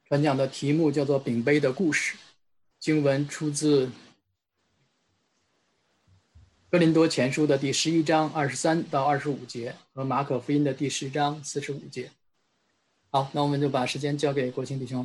本讲的题目叫做饼杯的故事，经文出自哥林多前书的第11章23到25节和马可福音的第10章45节。好，那我们就把时间交给国清弟兄。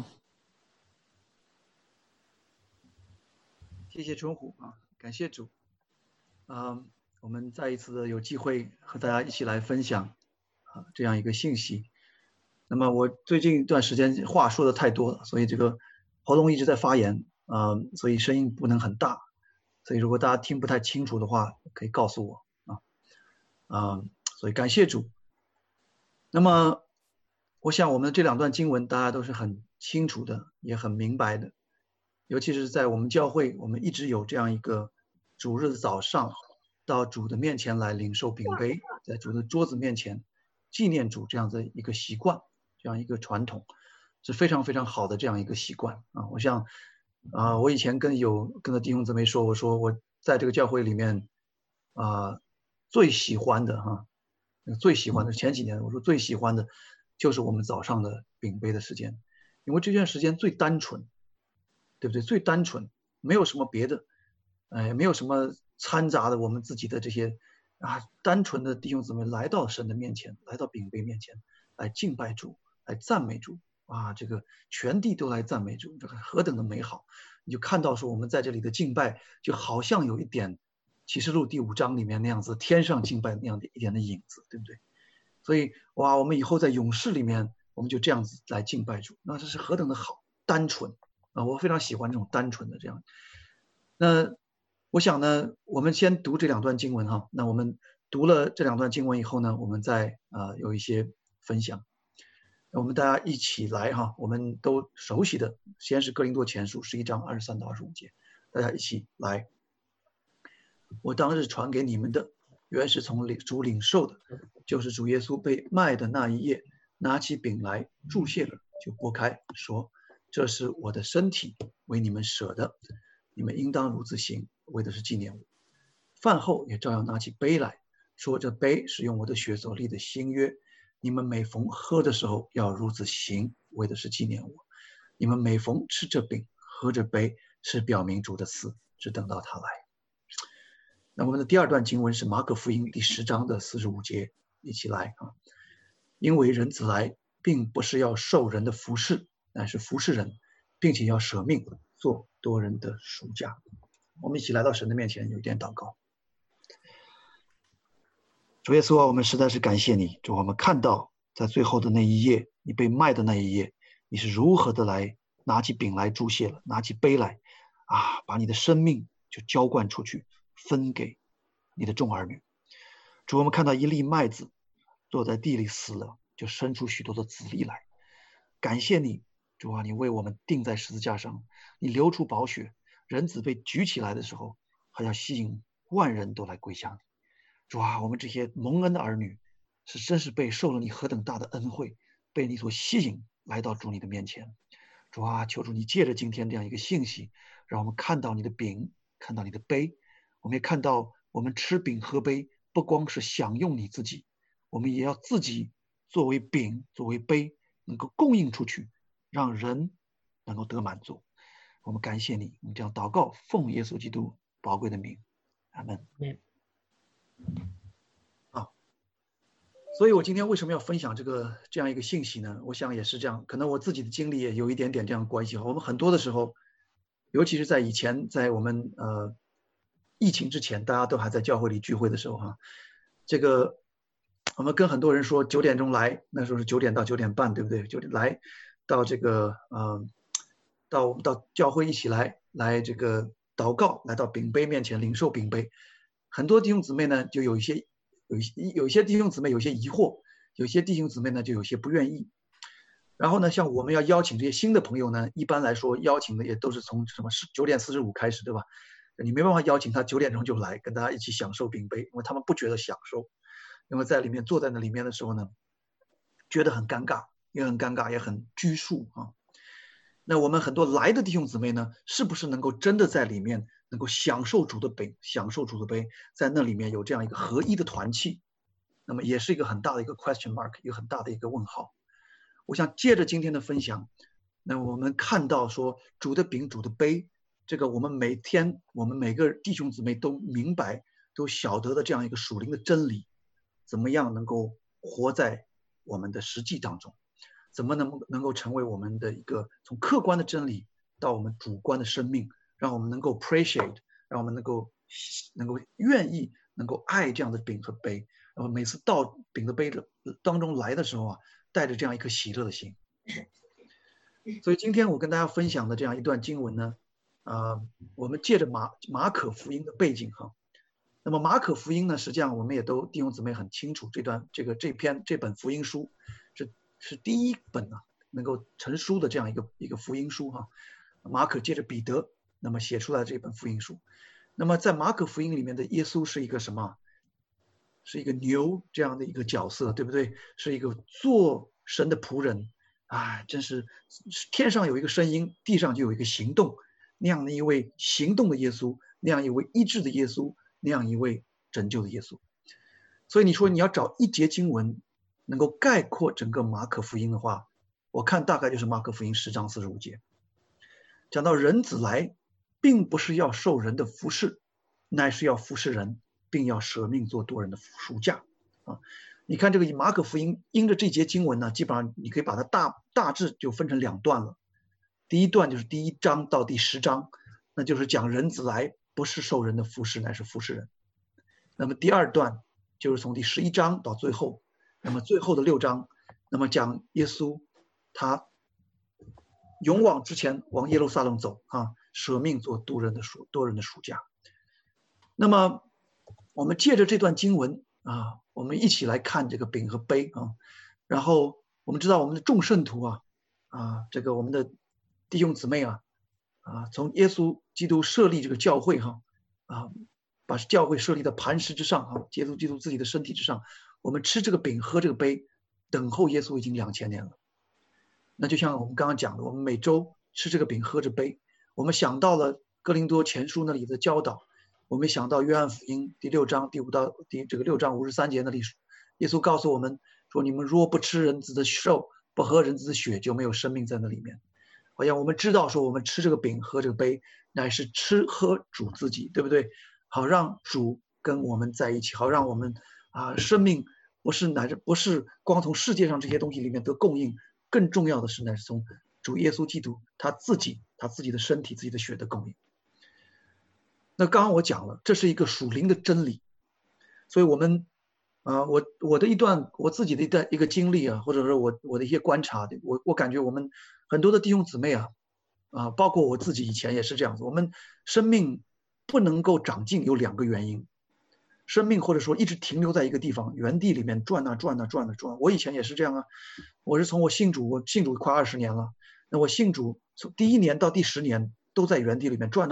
谢谢春虎啊，感谢主。我们再一次有机会和大家一起来分享这样一个信息。那么我最近一段时间话说的太多了，所以这个喉咙一直在发炎所以声音不能很大。所以如果大家听不太清楚的话，可以告诉我所以感谢主。那么我想我们这两段经文大家都是很清楚的，也很明白的。尤其是在我们教会，我们一直有这样一个主日的早上到主的面前来领受饼杯，在主的桌子面前纪念主这样的一个习惯，这样一个传统是非常非常好的这样一个习惯啊。我想我以前跟着弟兄姊妹说，我说我在这个教会里面最喜欢的前几年我说最喜欢的就是我们早上的饼杯的时间，因为这段时间最单纯，对不对？最单纯，没有什么别的，没有什么掺杂的我们自己的这些单纯的弟兄姊妹来到神的面前，来到饼杯面前，来敬拜主，来赞美主这个全地都来赞美主，这个何等的美好！你就看到说我们在这里的敬拜，就好像有一点启示录第5章里面那样子，天上敬拜那样的一点的影子，对不对？所以我们以后在勇士里面，我们就这样子来敬拜主，那这是何等的好，单纯我非常喜欢这种单纯的这样。那我想呢，我们先读这两段经文哈。那我们读了这两段经文以后呢，我们再有一些分享。那我们大家一起来哈，我们都熟悉的，先是哥林多前书11章23到25节，大家一起来。我当日传给你们的，原是从主领受的，就是主耶稣被卖的那一夜，拿起饼来祝谢了，就拨开，说：这是我的身体，为你们舍的，你们应当如此行，为的是纪念我。饭后也照样拿起杯来，说：这杯是用我的血所立的新约，你们每逢喝的时候要如此行，为的是纪念我。你们每逢吃这饼喝这杯，是表明主的死，只等到他来。那我们的第二段经文是马可福音第10章的45节，一起来因为人子来，并不是要受人的服侍，乃是服侍人，并且要舍命做多人的赎价。我们一起来到神的面前，有一点祷告。主耶稣我们实在是感谢你，主，我们看到在最后的那一夜，你被卖的那一夜，你是如何的来拿起饼来祝谢了，拿起杯来把你的生命就浇灌出去，分给你的众儿女。主，我们看到一粒麦子落在地里死了，就生出许多的子粒来。感谢你，主你为我们钉在十字架上，你流出宝血，人子被举起来的时候，还要吸引万人都来归向你。主我们这些蒙恩的儿女，真是被受了你何等大的恩惠，被你所吸引来到主你的面前。主求主你借着今天这样一个信息，让我们看到你的饼，看到你的杯，我们也看到我们吃饼喝杯不光是享用你自己，我们也要自己作为饼作为杯能够供应出去，让人能够得满足。我们感谢你，我们这样祷告，奉耶稣基督宝贵的名，阿们。所以我今天为什么要分享这样一个信息呢？我想也是这样，可能我自己的经历也有一点点这样关系。我们很多的时候，尤其是在以前，在我们疫情之前，大家都还在教会里聚会的时候这个我们跟很多人说9点钟来，那时候是9点到9点半，对不对？9点来到这个到我们到教会一起来这个祷告，来到饼杯面前领受饼杯。很多弟兄姊妹呢，就有一些弟兄姊妹有些疑惑，有些弟兄姊妹呢就有些不愿意。然后呢，像我们要邀请这些新的朋友呢，一般来说邀请的也都是从9点45开始，对吧？你没办法邀请他9点钟就来跟大家一起享受饼杯，因为他们不觉得享受，因为在里面坐在那里面的时候呢，觉得很尴尬，也很拘束那我们很多来的弟兄姊妹呢，是不是能够真的在里面能够享受主的饼，享受主的杯，在那里面有这样一个合一的团契，那么也是一个很大的一个 question mark， 一个很大的一个问号。我想借着今天的分享， 那我们看到说主的饼主的杯，这个我们每天我们每个弟兄姊妹都明白都晓得的这样一个属灵的真理，怎么样能够活在我们的实际当中，怎么能够成为我们的一个从客观的真理到我们主观的生命，让我们能够 appreciate， 让我们能够愿意能够爱这样的饼和杯，然后每次到饼的杯的当中来的时候啊，带着这样一颗喜乐的心。所以今天我跟大家分享的这样一段经文呢，我们借着马可福音的背景哈，那么马可福音呢，实际上我们也都弟兄姊妹很清楚，这本福音书是第一本啊能够成书的这样一个福音书哈。马可借着彼得，那么写出来这本福音书。那么在马可福音里面的耶稣是一个什么？是一个牛这样的一个角色，对不对？是一个做神的仆人。真是天上有一个声音，地上就有一个行动，那样的一位行动的耶稣，那样一位医治的耶稣，那样一位拯救的耶稣。所以你说你要找一节经文能够概括整个马可福音的话，我看大概就是马可福音10章45节，讲到人子来并不是要受人的服侍，乃是要服侍人，并要舍命做多人的赎价啊。你看这个马可福音因着这节经文呢，基本上你可以把它大致就分成2段了。第一段就是第1章到第10章，那就是讲人子来不是受人的服侍，乃是服侍人。那么第2段就是从第11章到最后，那么最后的6章，那么讲耶稣他勇往直前往耶路撒冷走啊，舍命做多人的赎价。那么我们借着这段经文啊，我们一起来看这个饼和杯啊。然后我们知道我们的众圣徒这个我们的弟兄姊妹从耶稣基督设立这个教会把教会设立在磐石之上耶稣基督自己的身体之上，我们吃这个饼喝这个杯，等候耶稣已经2000年了。那就像我们刚刚讲的，我们每周吃这个饼喝着杯，我们想到了哥林多前书那里的教导，我们想到约翰福音第6章第5到这个6章53节那里，耶稣告诉我们说，你们若不吃人子的肉，不喝人子的血，就没有生命在那里面。好像我们知道说，我们吃这个饼喝这个杯，乃是吃喝主自己，对不对？好让主跟我们在一起，好让我们生命不是光从世界上这些东西里面得供应，更重要的是乃是从主耶稣基督他自己的身体自己的血的供应。那刚刚我讲了，这是一个属灵的真理，所以我们我自己的一个经历或者说我的一些观察，我感觉我们很多的弟兄姊妹包括我自己以前也是这样子，我们生命不能够长进有2个原因。生命或者说一直停留在一个地方原地里面转。我以前也是这样我是从我信主快20年了，那我信主从第1年到第10年都在原地里面转，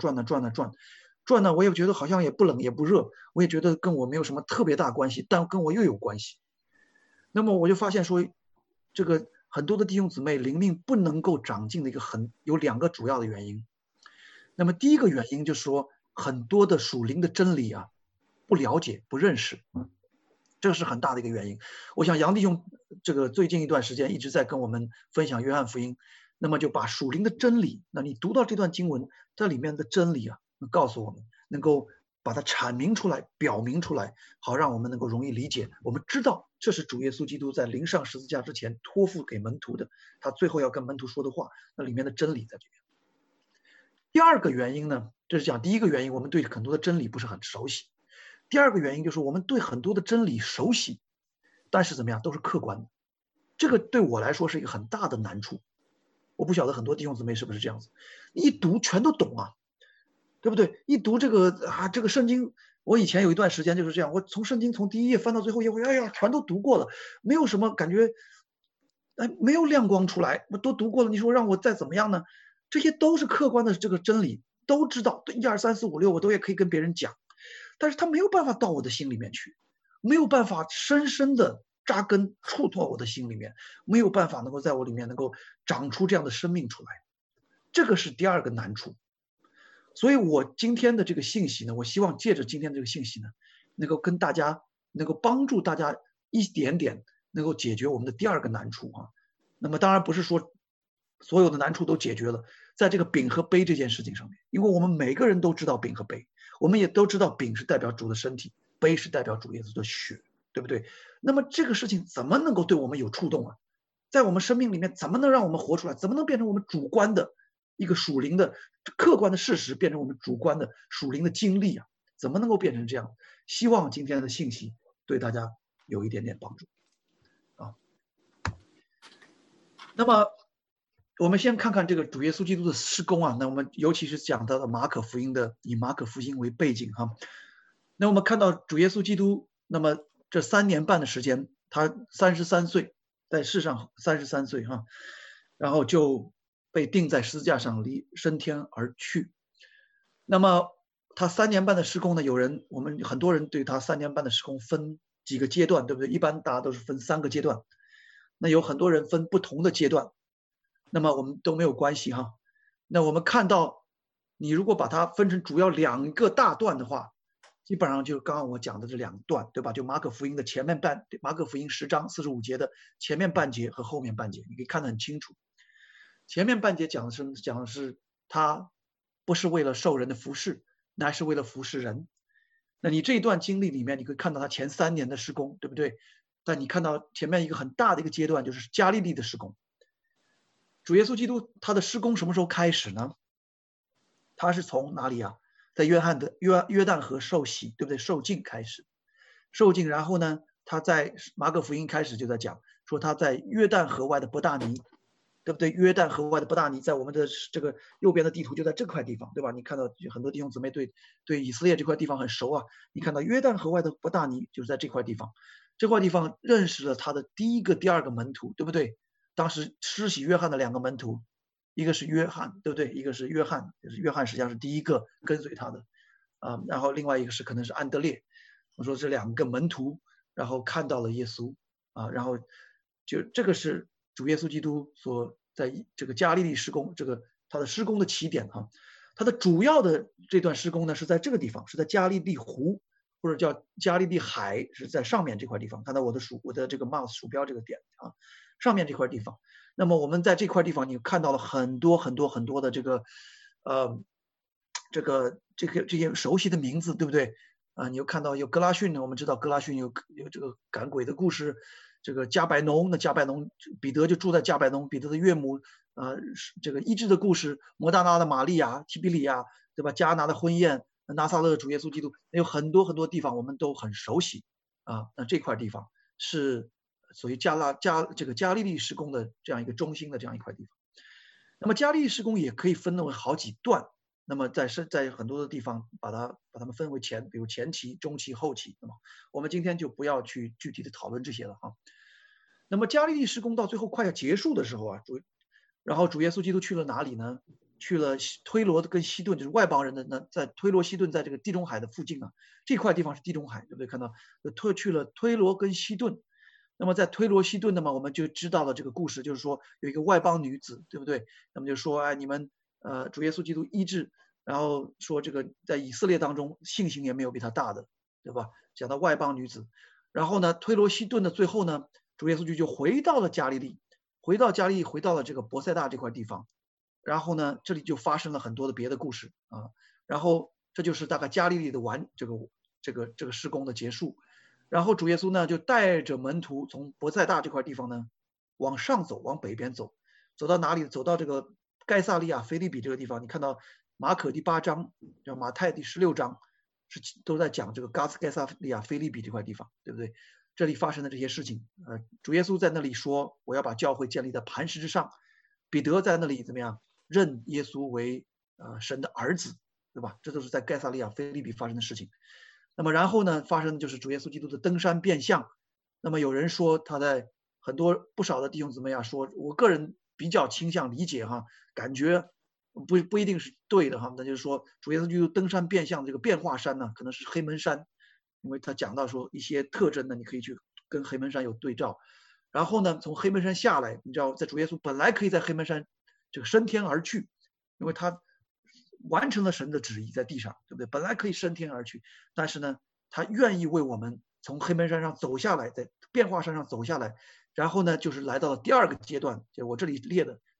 我也觉得好像也不冷也不热，我也觉得跟我没有什么特别大关系，但跟我又有关系。那么我就发现说，这个很多的弟兄姊妹灵命不能够长进的有2个主要的原因。那么第一个原因就是说，很多的属灵的真理不了解不认识，这是很大的一个原因。我想杨弟兄这个最近一段时间一直在跟我们分享约翰福音，那么就把属灵的真理，那你读到这段经文这里面的真理告诉我们，能够把它阐明出来表明出来，好让我们能够容易理解。我们知道这是主耶稣基督在临上十字架之前托付给门徒的，他最后要跟门徒说的话，那里面的真理在这边。第2个原因呢，这是讲第一个原因，我们对很多的真理不是很熟悉。第2个原因就是我们对很多的真理熟悉，但是怎么样都是客观的，这个对我来说是一个很大的难处。我不晓得很多弟兄姊妹是不是这样子，一读全都懂对不对？一读这个圣经，我以前有一段时间就是这样，我从圣经从第1页翻到最后一页，全都读过了，没有什么感觉，没有亮光出来，我都读过了，你说让我再怎么样呢？这些都是客观的这个真理，都知道1、2、3、4、5、6我都也可以跟别人讲，但是他没有办法到我的心里面去，没有办法深深的扎根触碰我的心里面，没有办法能够在我里面能够长出这样的生命出来，这个是第2个难处。所以我今天的这个信息呢，我希望借着今天这个信息呢，能够跟大家能够帮助大家一点点能够解决我们的第2个难处那么当然不是说所有的难处都解决了，在这个饼和杯这件事情上面，因为我们每个人都知道饼和杯，我们也都知道饼是代表主的身体，杯是代表主耶稣的血，对不对？那么这个事情怎么能够对我们有触动啊？在我们生命里面怎么能让我们活出来？怎么能变成我们主观的一个属灵的客观的事实，变成我们主观的属灵的经历啊？怎么能够变成这样？希望今天的信息对大家有一点点帮助啊。那么我们先看看这个主耶稣基督的事工啊。那我们尤其是讲到了马可福音的，以马可福音为背景哈。那我们看到主耶稣基督，那么这3年半的时间，他33岁，在世上33岁哈，然后就被钉在十字架上，升天而去。那么他3年半的事工呢，我们很多人对他3年半的事工分几个阶段，对不对？一般大家都是分3个阶段，那有很多人分不同的阶段，那么我们都没有关系哈。那我们看到，你如果把它分成主要2个大段的话，基本上就刚刚我讲的这2段，对吧？就马可福音的前面马可福音10章45节的前面半节和后面半节，你可以看得很清楚。前面半节讲的是他不是为了受人的服侍，乃是为了服侍人。那你这一段经历里面，你可以看到他前3年的事工，对不对？但你看到前面一个很大的一个阶段，就是加利利的事工。主耶稣基督他的事工什么时候开始呢？他是从哪里啊？在约旦河受洗，对不对？受浸开始，受浸，然后呢，他在马可福音开始就在讲说他在约旦河外的伯大尼，对不对？约旦河外的伯大尼，在我们的这个右边的地图就在这块地方，对吧？你看到很多弟兄姊妹对以色列这块地方很熟啊。你看到约旦河外的伯大尼就是在这块地方，这块地方认识了他的第1个、第2个门徒，对不对？当时施洗约翰的2个门徒，一个是约翰，对不对？一个是约翰，就是约翰实际上是第1个跟随他的然后另外一个可能是安德烈。我说这2个门徒，然后看到了耶稣然后就这个是主耶稣基督所在这个加利利施工，这个他的施工的起点他的主要的这段施工呢是在这个地方，是在加利利湖或者叫加利利海，是在上面这块地方。看到我的这个 mouse 鼠标这个点上面这块地方。那么我们在这块地方，你看到了很多的这个这些熟悉的名字，对不对？你又看到有格拉逊，我们知道格拉逊有这个赶鬼的故事，这个加百农，那加百农彼得就住在加百农，彼得的岳母这个医治的故事，摩大拉的玛利亚、提比里亚，对吧？迦拿的婚宴，拿撒勒主耶稣基督，有很多地方我们都很熟悉那这块地方是属于加利利施工的这样一个中心的这样一块地方。那么加利利施工也可以分为好几段。那么在很多的地方把它们分为比如前期、中期、后期。那么我们今天就不要去具体的讨论这些了那么加利利施工到最后快要结束的时候然后主耶稣基督去了哪里呢？去了推罗跟西顿，就是外邦人的呢，在推罗西顿，在这个地中海的附近这块地方是地中海，对不对？看到去了推罗跟西顿。那么在推罗西顿，那么我们就知道了这个故事，就是说有一个外邦女子，对不对？那么就说你们主耶稣基督医治，然后说这个在以色列当中信心也没有比他大的，对吧？讲到外邦女子，然后呢，推罗西顿的最后呢，主耶稣就回到了加利利，回到了这个伯赛大这块地方，然后呢，这里就发生了很多的别的故事然后这就是大概加利利的这个施工的结束。然后主耶稣呢就带着门徒从伯赛大这块地方呢往上走，往北边走，走到哪里？走到这个盖萨利亚腓立比这个地方。你看到马可第8章，叫马太第16章，都在讲这个盖萨利亚腓立比这块地方，对不对？这里发生的这些事情，主耶稣在那里说，我要把教会建立在磐石之上。彼得在那里怎么样？认耶稣为神的儿子，对吧？这都是在盖萨利亚腓立比发生的事情。那么然后呢，发生的就是主耶稣基督的登山变相。那么有人说他在不少的弟兄姊妹说，我个人比较倾向理解感觉不一定是对的那就是说主耶稣基督登山变相这个变化山呢，可能是黑门山，因为他讲到说一些特征呢，你可以去跟黑门山有对照。然后呢，从黑门山下来，你知道，在主耶稣本来可以在黑门山这个升天而去，因为他完成了神的旨意在地上，对不对？本来可以升天而去，但是呢，他愿意为我们从黑门山上走下来，在变化山上走下来，然后呢，就是来到了第2个阶段，就我这里列的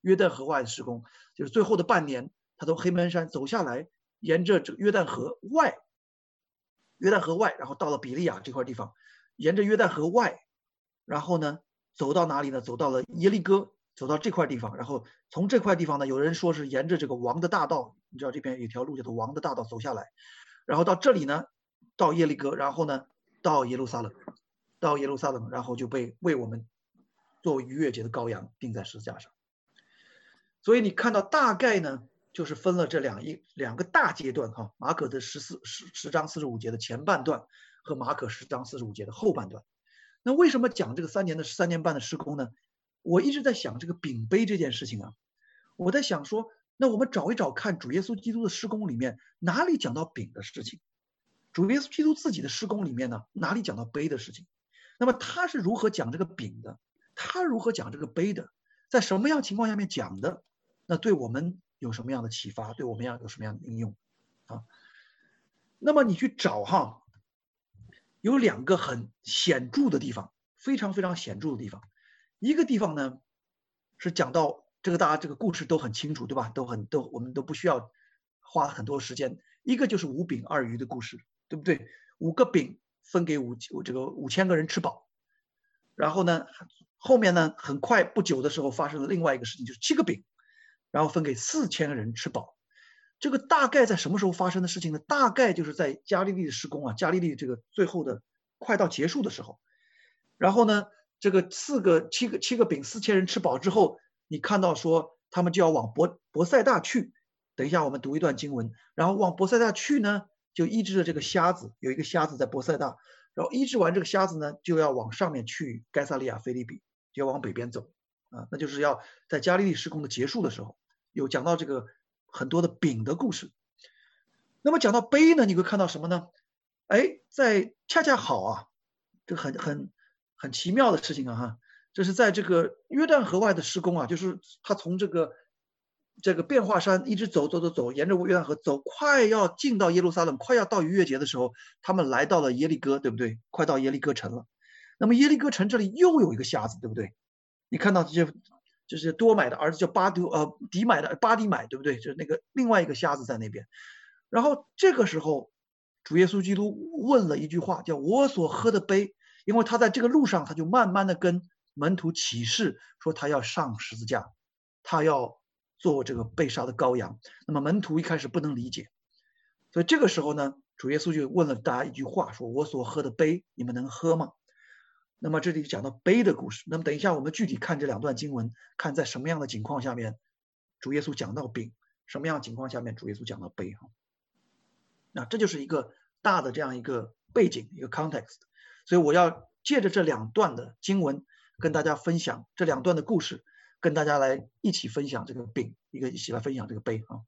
约旦河外的施工，就是最后的半年，他从黑门山走下来，沿着这个约旦河外，然后到了比利亚这块地方，沿着约旦河外，然后呢走到哪里呢？走到了耶利哥，走到这块地方，然后从这块地方呢，有人说是沿着这个王的大道，你知道这边有一条路叫做王的大道走下来，然后到这里呢，到耶利哥，然后呢到耶路撒冷，然后就被为我们作为逾越节的羔羊钉在十字架上。所以你看到大概呢，就是分了这两个大阶段哈，马可的10章45节的前半段和马可10章45节的后半段。那为什么讲这个3年半的施工呢？我一直在想这个饼杯这件事情啊，我在想说，那我们找一找看主耶稣基督的施工里面哪里讲到饼的事情，主耶稣基督自己的施工里面呢哪里讲到杯的事情，那么他是如何讲这个饼的，他如何讲这个杯的，在什么样情况下面讲的，那对我们有什么样的启发，对我们有什么样的应用啊？那么你去找哈，有2个很显著的地方，非常非常显著的地方。一个地方呢是讲到这个，大家这个故事都很清楚，对吧？我们都不需要花很多时间。一个就是5饼2鱼的故事，对不对？5个饼分给5000个人吃饱。然后呢，后面呢，很快不久的时候发生了另外一个事情，就是7个饼，然后分给4000个人吃饱。这个大概在什么时候发生的事情呢？大概就是在加利利的施工啊，加利利这个最后的快到结束的时候。然后呢，这个7个饼4000人吃饱之后，你看到说他们就要往伯赛大去。等一下我们读一段经文，然后往伯赛大去呢，就医治了这个瞎子，有一个瞎子在伯赛大，然后医治完这个瞎子呢，就要往上面去该撒利亚腓立比，就要往北边走啊，那就是要在加利利施工的结束的时候，有讲到这个很多的饼的故事。那么讲到杯呢，你会看到什么呢？哎，在恰恰好啊，这个很奇妙的事情啊哈，这是在这个约旦河外的施工啊，就是他从这个变化山一直走，沿着约旦河走，快要进到耶路撒冷，快要到逾越节的时候，他们来到了耶利哥，对不对？快到耶利哥城了。那么耶利哥城这里又有一个瞎子，对不对？你看到就是多买的儿子叫迪买的巴迪买，对不对？就是那个另外一个瞎子在那边。然后这个时候，主耶稣基督问了一句话，叫我所喝的杯。因为他在这个路上，他就慢慢的跟门徒启示说他要上十字架，他要做这个被杀的羔羊。那么门徒一开始不能理解，所以这个时候呢，主耶稣就问了大家一句话，说我所喝的杯你们能喝吗？那么这里讲到杯的故事。那么等一下我们具体看这2段经文，看在什么样的情况下面主耶稣讲到饼，什么样的情况下面主耶稣讲到杯哈。那这就是一个大的这样一个背景，一个 context。所以我要借着这2段的经文跟大家分享这2段的故事，跟大家来一起分享这个饼，一起来分享这个杯啊。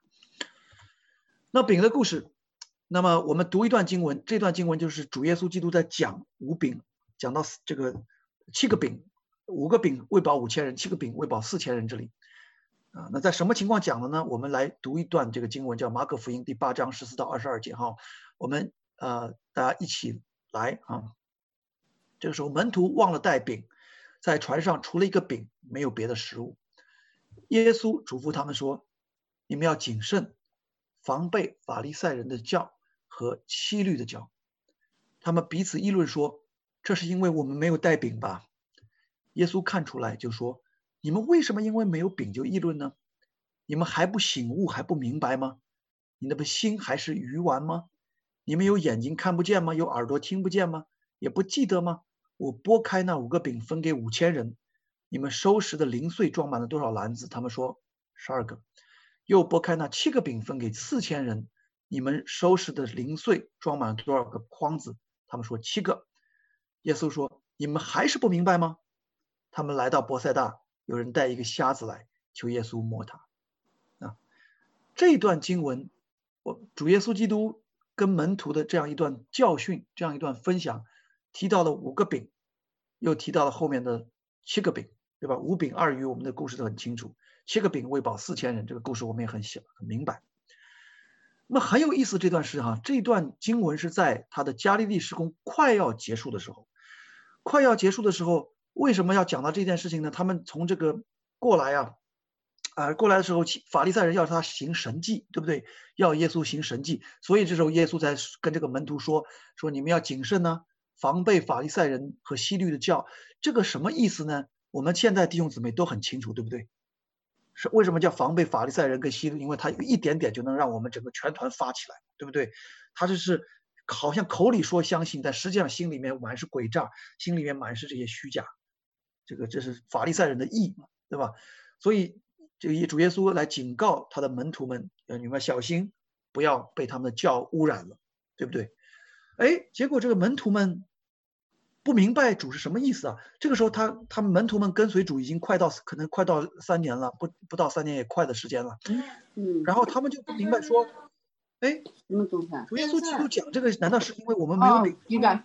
那饼的故事，那么我们读一段经文，这段经文就是主耶稣基督在讲5饼，讲到这个7个饼，5个饼喂饱5000人，7个饼喂饱4000人这里啊。那在什么情况讲的呢？我们来读一段这个经文，叫马可福音第8章14到22节哈。我们大家一起来啊！这个时候门徒忘了带饼，在船上除了一个饼，没有别的食物。耶稣嘱咐他们说：“你们要谨慎，防备法利赛人的教和希律的教。”他们彼此议论说：“这是因为我们没有带饼吧？”耶稣看出来就说：“你们为什么因为没有饼就议论呢？你们还不醒悟，还不明白吗？你们的心还是愚顽吗？你们有眼睛看不见吗？有耳朵听不见吗？也不记得吗？我拨开那5个饼分给5000人，你们收拾的零碎装满了多少篮子？他们说12个。又拨开那7个饼分给4000人，你们收拾的零碎装满了多少个筐子？他们说7个。耶稣说：“你们还是不明白吗？”他们来到伯赛大，有人带一个瞎子来，求耶稣摸他。这段经文，主耶稣基督跟门徒的这样一段教训，这样一段分享，提到了5个饼，又提到了后面的7个饼，对吧？5饼2鱼，我们的故事都很清楚。7个饼喂饱4000人，这个故事我们也很明白。那么很有意思，这段是哈，这段经文是在他的加利利施工快要结束的时候。快要结束的时候，为什么要讲到这件事情呢？他们从这个过来啊， 过来的时候，法利赛人要他行神迹，对不对？要耶稣行神迹，所以这时候耶稣才跟这个门徒说你们要谨慎呢，防备法利赛人和希律的教。这个什么意思呢？我们现在弟兄姊妹都很清楚，对不对？是为什么叫防备法利赛人跟希律？因为他有一点点就能让我们整个全团发起来，对不对？他就是好像口里说相信，但实际上心里面满是诡诈，心里面满是这些虚假。这是法利赛人的意嘛，对吧？所以这个主耶稣来警告他的门徒们，你们小心，不要被他们的教污染了，对不对？结果这个门徒们不明白主是什么意思啊。这个时候他们门徒们跟随主已经可能快到3年了，不到3年也快的时间了。然后他们就不明白说，主耶稣基督讲这个，难道是因为我们没有饼？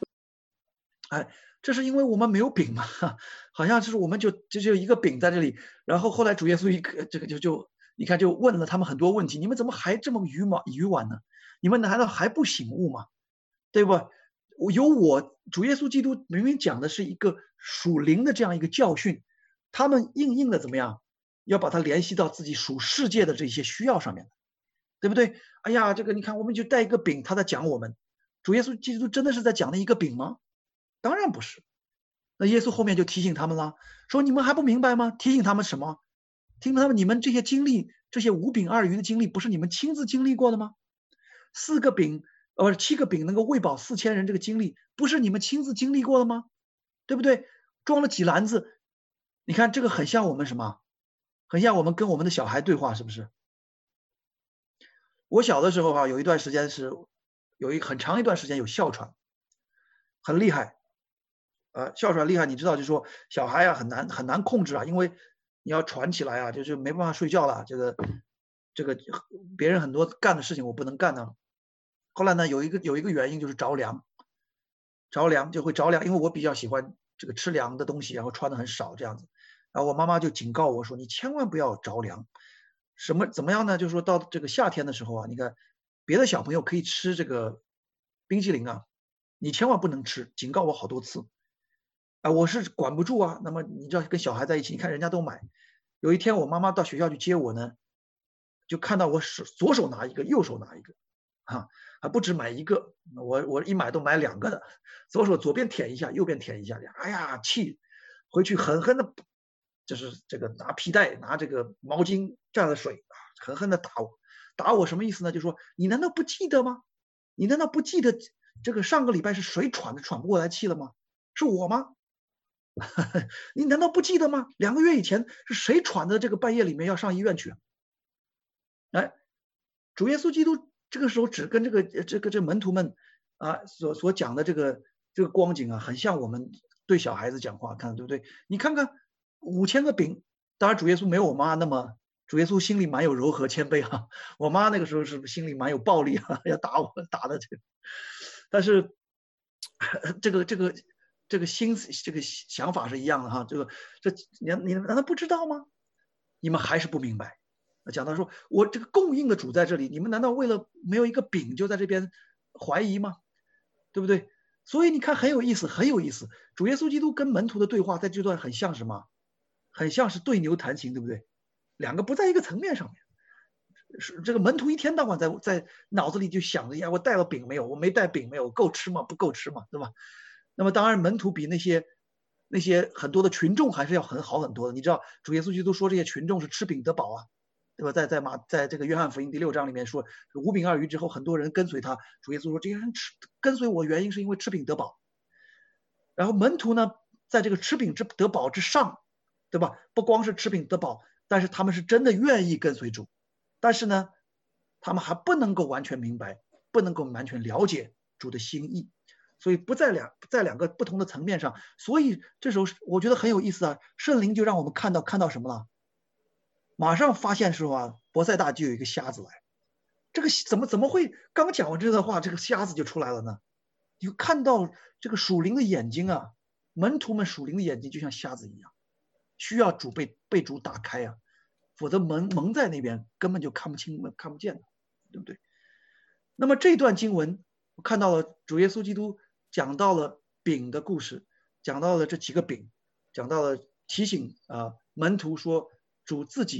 这是因为我们没有饼嘛？好像就是我们就一个饼在这里。然后后来主耶稣你看就问了他们很多问题，你们怎么还这么愚顽呢？你们难道还不醒悟吗？对吧？主耶稣基督明明讲的是一个属灵的这样一个教训，他们硬的怎么样？要把它联系到自己属世界的这些需要上面，对不对？哎呀，这个你看，我们就带一个饼，他在讲我们。主耶稣基督真的是在讲的一个饼吗？当然不是。那耶稣后面就提醒他们了，说你们还不明白吗？提醒他们什么？提醒他们你们这些经历，这些5饼2鱼的经历，不是你们亲自经历过的吗？7个饼能够喂饱4000人，这个经历不是你们亲自经历过的吗？对不对？装了几篮子，你看这个很像我们什么？很像我们跟我们的小孩对话，是不是？我小的时候有一段时间很长一段时间有哮喘，很厉害。哮喘厉害，你知道，就是说小孩很难控制啊，因为你要喘起来啊，就是没办法睡觉了。这个别人很多干的事情我不能干呢。后来呢，有一个原因就是着凉就会着凉，因为我比较喜欢这个吃凉的东西，然后穿的很少这样子。然后我妈妈就警告我说，你千万不要着凉。怎么样呢？就是说到这个夏天的时候啊，你看别的小朋友可以吃这个冰淇淋啊，你千万不能吃，警告我好多次。我是管不住啊。那么你知道跟小孩在一起，你看人家都买。有一天我妈妈到学校去接我呢，就看到我左手拿一个，右手拿一个，还不止买一个，我一买都买2个的，左边舔一下，右边舔一下，哎呀气，回去狠狠的，就是这个拿皮带拿这个毛巾蘸了水，狠狠的打我什么意思呢？就说你难道不记得吗？你难道不记得这个上个礼拜是谁喘不过来气了吗？是我吗？你难道不记得吗？2个月以前是谁喘的这个半夜里面要上医院去？主耶稣基督这个时候只跟这门徒们所讲的这个光景啊，很像我们对小孩子讲话，看对不对？你看看5000个饼，当然主耶稣没有我妈那么，主耶稣心里蛮有柔和谦卑哈。我妈那个时候是心里蛮有暴力要打我打的这个，但是这个想法是一样的哈。你难道不知道吗？你们还是不明白。讲到说我这个供应的主在这里，你们难道为了没有一个饼就在这边怀疑吗？对不对？所以你看很有意思。主耶稣基督跟门徒的对话在这段很像什么？很像是对牛弹琴，对不对？2个不在一个层面上面。这个门徒一天到晚在脑子里就想着呀，我带了饼没有？我没带饼没有？够吃吗？不够吃吗？对吧？那么当然门徒比那些很多的群众还是要好很多的。你知道主耶稣基督说这些群众是吃饼得饱啊，对吧？在这个约翰福音第6章里面说5饼2鱼之后很多人跟随他，主耶稣说这些人跟随我原因是因为吃饼得饱。然后门徒呢在这个吃饼得饱之上，对吧？不光是吃饼得饱，但是他们是真的愿意跟随主，但是呢他们还不能够完全明白，不能够完全了解主的心意，所以不在两个不同的层面上。所以这时候我觉得很有意思啊，圣灵就让我们看到什么了？马上发现时候啊，伯赛大就有一个瞎子来。这个怎么会刚讲完这段话，这个瞎子就出来了呢？你就看到这个属灵的眼睛啊，门徒们属灵的眼睛就像瞎子一样，需要被主打开啊，否则蒙在那边根本就看不清看不见的，对不对？那么这段经文我看到了主耶稣基督讲到了饼的故事，讲到了这几个饼，讲到了提醒门徒说主自己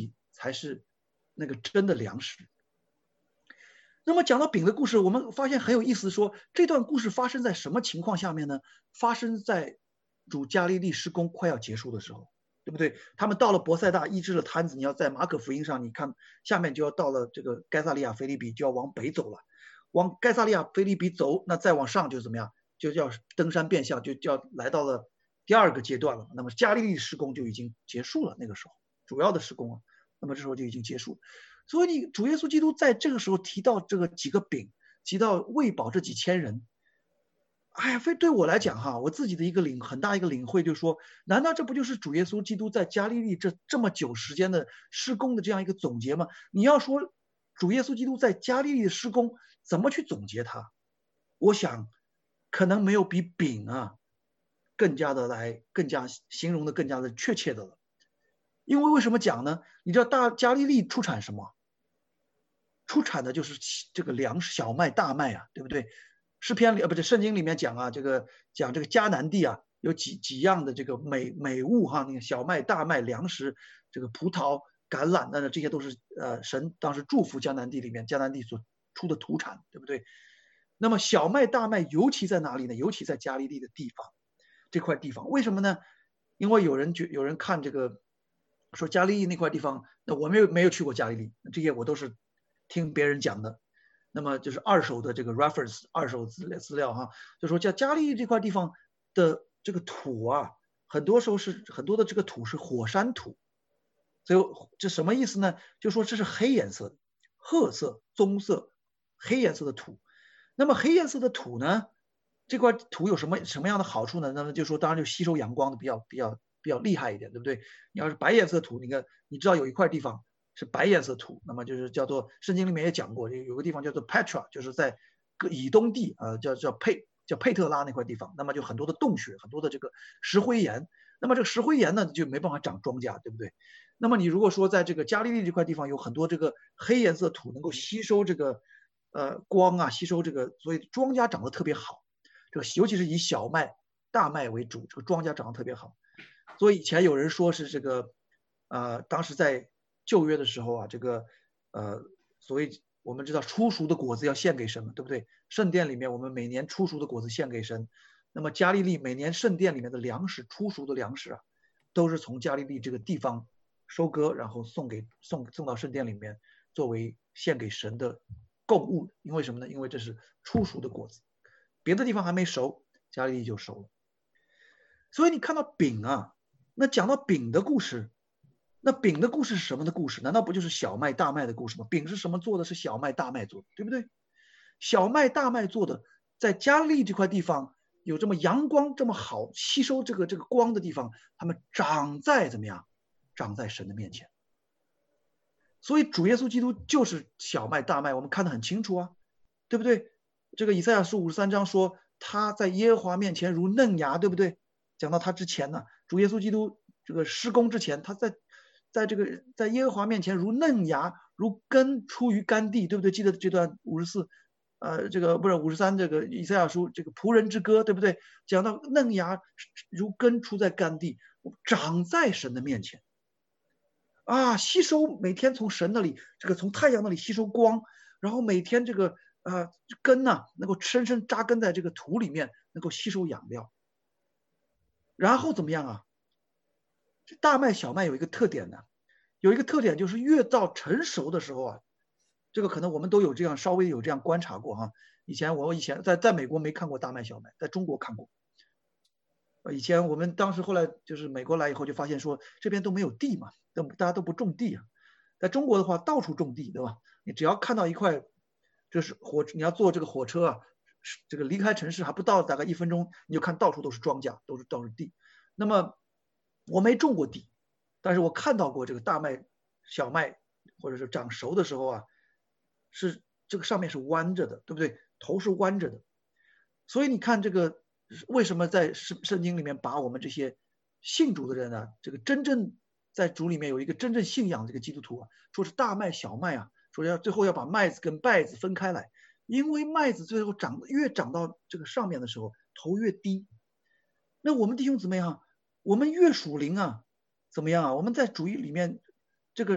才是那个真的粮食。那么讲到饼的故事，我们发现很有意思，说这段故事发生在什么情况下面呢？发生在主加利利施工快要结束的时候，对不对？他们到了伯赛大医治了瘫子，你要在马可福音上，你看下面就要到了这个该撒利亚腓立比，就要往北走了，往该撒利亚腓立比走，那再往上就怎么样？就要登山变相，就要来到了第二个阶段了。那么加利利施工就已经结束了，那个时候主要的施工啊，那么这时候就已经结束了。所以主耶稣基督在这个时候提到这个几个饼，提到喂饱这几千人，哎呀，非对我来讲哈，我自己的一个很大一个领会就是说，难道这不就是主耶稣基督在加利利这么久时间的施工的这样一个总结吗？你要说主耶稣基督在加利利的施工怎么去总结它？我想可能没有比饼啊更加形容的更加的确切的了。因为什么讲呢？你知道加利利出产什么？出产的就是这个粮食，小麦、大麦啊，对不对？诗篇里不是圣经里面讲啊，讲这个迦南地啊，有几样的这个美物哈，那个小麦、大麦、粮食，这个葡萄、橄榄，那这些都是神当时祝福迦南地所出的土产，对不对？那么小麦、大麦尤其在哪里呢？尤其在加利利的地方，这块地方，为什么呢？因为有人看这个说加利利那块地方，那我没有去过加利利，这些我都是听别人讲的。那么就是二手的这个 reference， 二手资料哈，就说加利利这块地方的这个土啊，很多的这个土是火山土，所以这什么意思呢？就说这是黑颜色的，褐色、棕色、黑颜色的土。那么黑颜色的土呢，这块土有什么样的好处呢？那么就说当然就吸收阳光的比较厉害一点，对不对？你要是白颜色土，你知道有一块地方是白颜色土，那么就是叫做圣经里面也讲过，有个地方叫做 Petra， 就是在以东地叫佩特拉那块地方，那么就很多的洞穴，很多的这个石灰岩，那么这个石灰岩呢就没办法长庄稼，对不对？那么你如果说在这个加利利这块地方有很多这个黑颜色土能够吸收这个光啊，吸收这个，所以庄稼长得特别好，这个尤其是以小麦、大麦为主，这个庄稼长得特别好。所以以前有人说是这个当时在旧约的时候啊，这个所谓我们知道初熟的果子要献给神嘛，对不对？圣殿里面我们每年初熟的果子献给神，那么加利利每年圣殿里面的粮食，初熟的粮食啊，都是从加利利这个地方收割，然后送到圣殿里面作为献给神的供物。因为什么呢？因为这是初熟的果子，别的地方还没熟，加利利就熟了。所以你看到饼啊，那讲到饼的故事，那饼的故事是什么的故事？难道不就是小麦大麦的故事吗？饼是什么做的？是小麦大麦做的，对不对？小麦大麦做的，在加利利这块地方有这么阳光这么好，吸收这个光的地方，他们长在怎么样？长在神的面前。所以主耶稣基督就是小麦大麦，我们看得很清楚啊，对不对？这个以赛亚书53章说他在耶和华面前如嫩芽，对不对？讲到他之前呢，主耶稣基督这个施工之前，他在耶和华面前如嫩芽，如根出于干地，对不对？记得这段54，这个不是53，这个以赛亚书这个仆人之歌，对不对？讲到嫩芽如根出在干地，长在神的面前啊，吸收每天从神那里从太阳那里吸收光，然后每天根呢能够深深扎根在这个土里面，能够吸收养料。然后怎么样啊？这大麦小麦有一个特点呢，有一个特点就是越到成熟的时候啊，这个可能我们都有稍微有这样观察过哈。我以前在美国没看过大麦小麦，在中国看过。以前我们当时后来就是美国来以后就发现说这边都没有地嘛，大家都不种地啊。在中国的话到处种地，对吧？你只要看到一块，就是你要坐这个火车啊，这个离开城市还不到大概1分钟，你就看到处都是庄稼，都是地。那么我没种过地，但是我看到过这个大麦、小麦或者是长熟的时候啊，是这个上面是弯着的，对不对？头是弯着的。所以你看这个为什么在圣经里面把我们这些信主的人啊，这个真正在主里面有一个真正信仰这个基督徒啊，说是大麦小麦啊，说最后要把麦子跟稗子分开来，因为麦子最后越长到这个上面的时候头越低。那我们弟兄姊妹啊，我们越属灵啊，怎么样啊？我们在主里面这个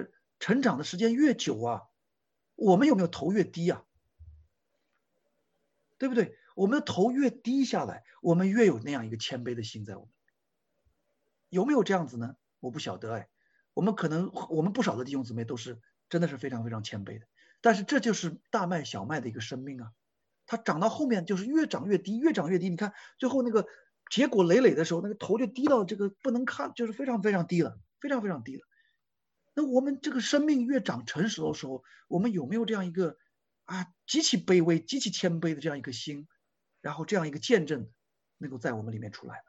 成长的时间越久啊，我们有没有头越低啊？对不对？我们的头越低下来，我们越有那样一个谦卑的心在我们。有没有这样子呢？我不晓得哎。我们不少的弟兄姊妹都是真的是非常非常谦卑的，但是这就是大麦小麦的一个生命啊。它长到后面就是越长越低，越长越低。你看最后那个结果累累的时候，那个头就低到这个不能看，就是非常非常低了，非常非常低了。那我们这个生命越长成熟的时候，我们有没有这样一个极其卑微、极其谦卑的这样一个心，然后这样一个见证能够在我们里面出来呢？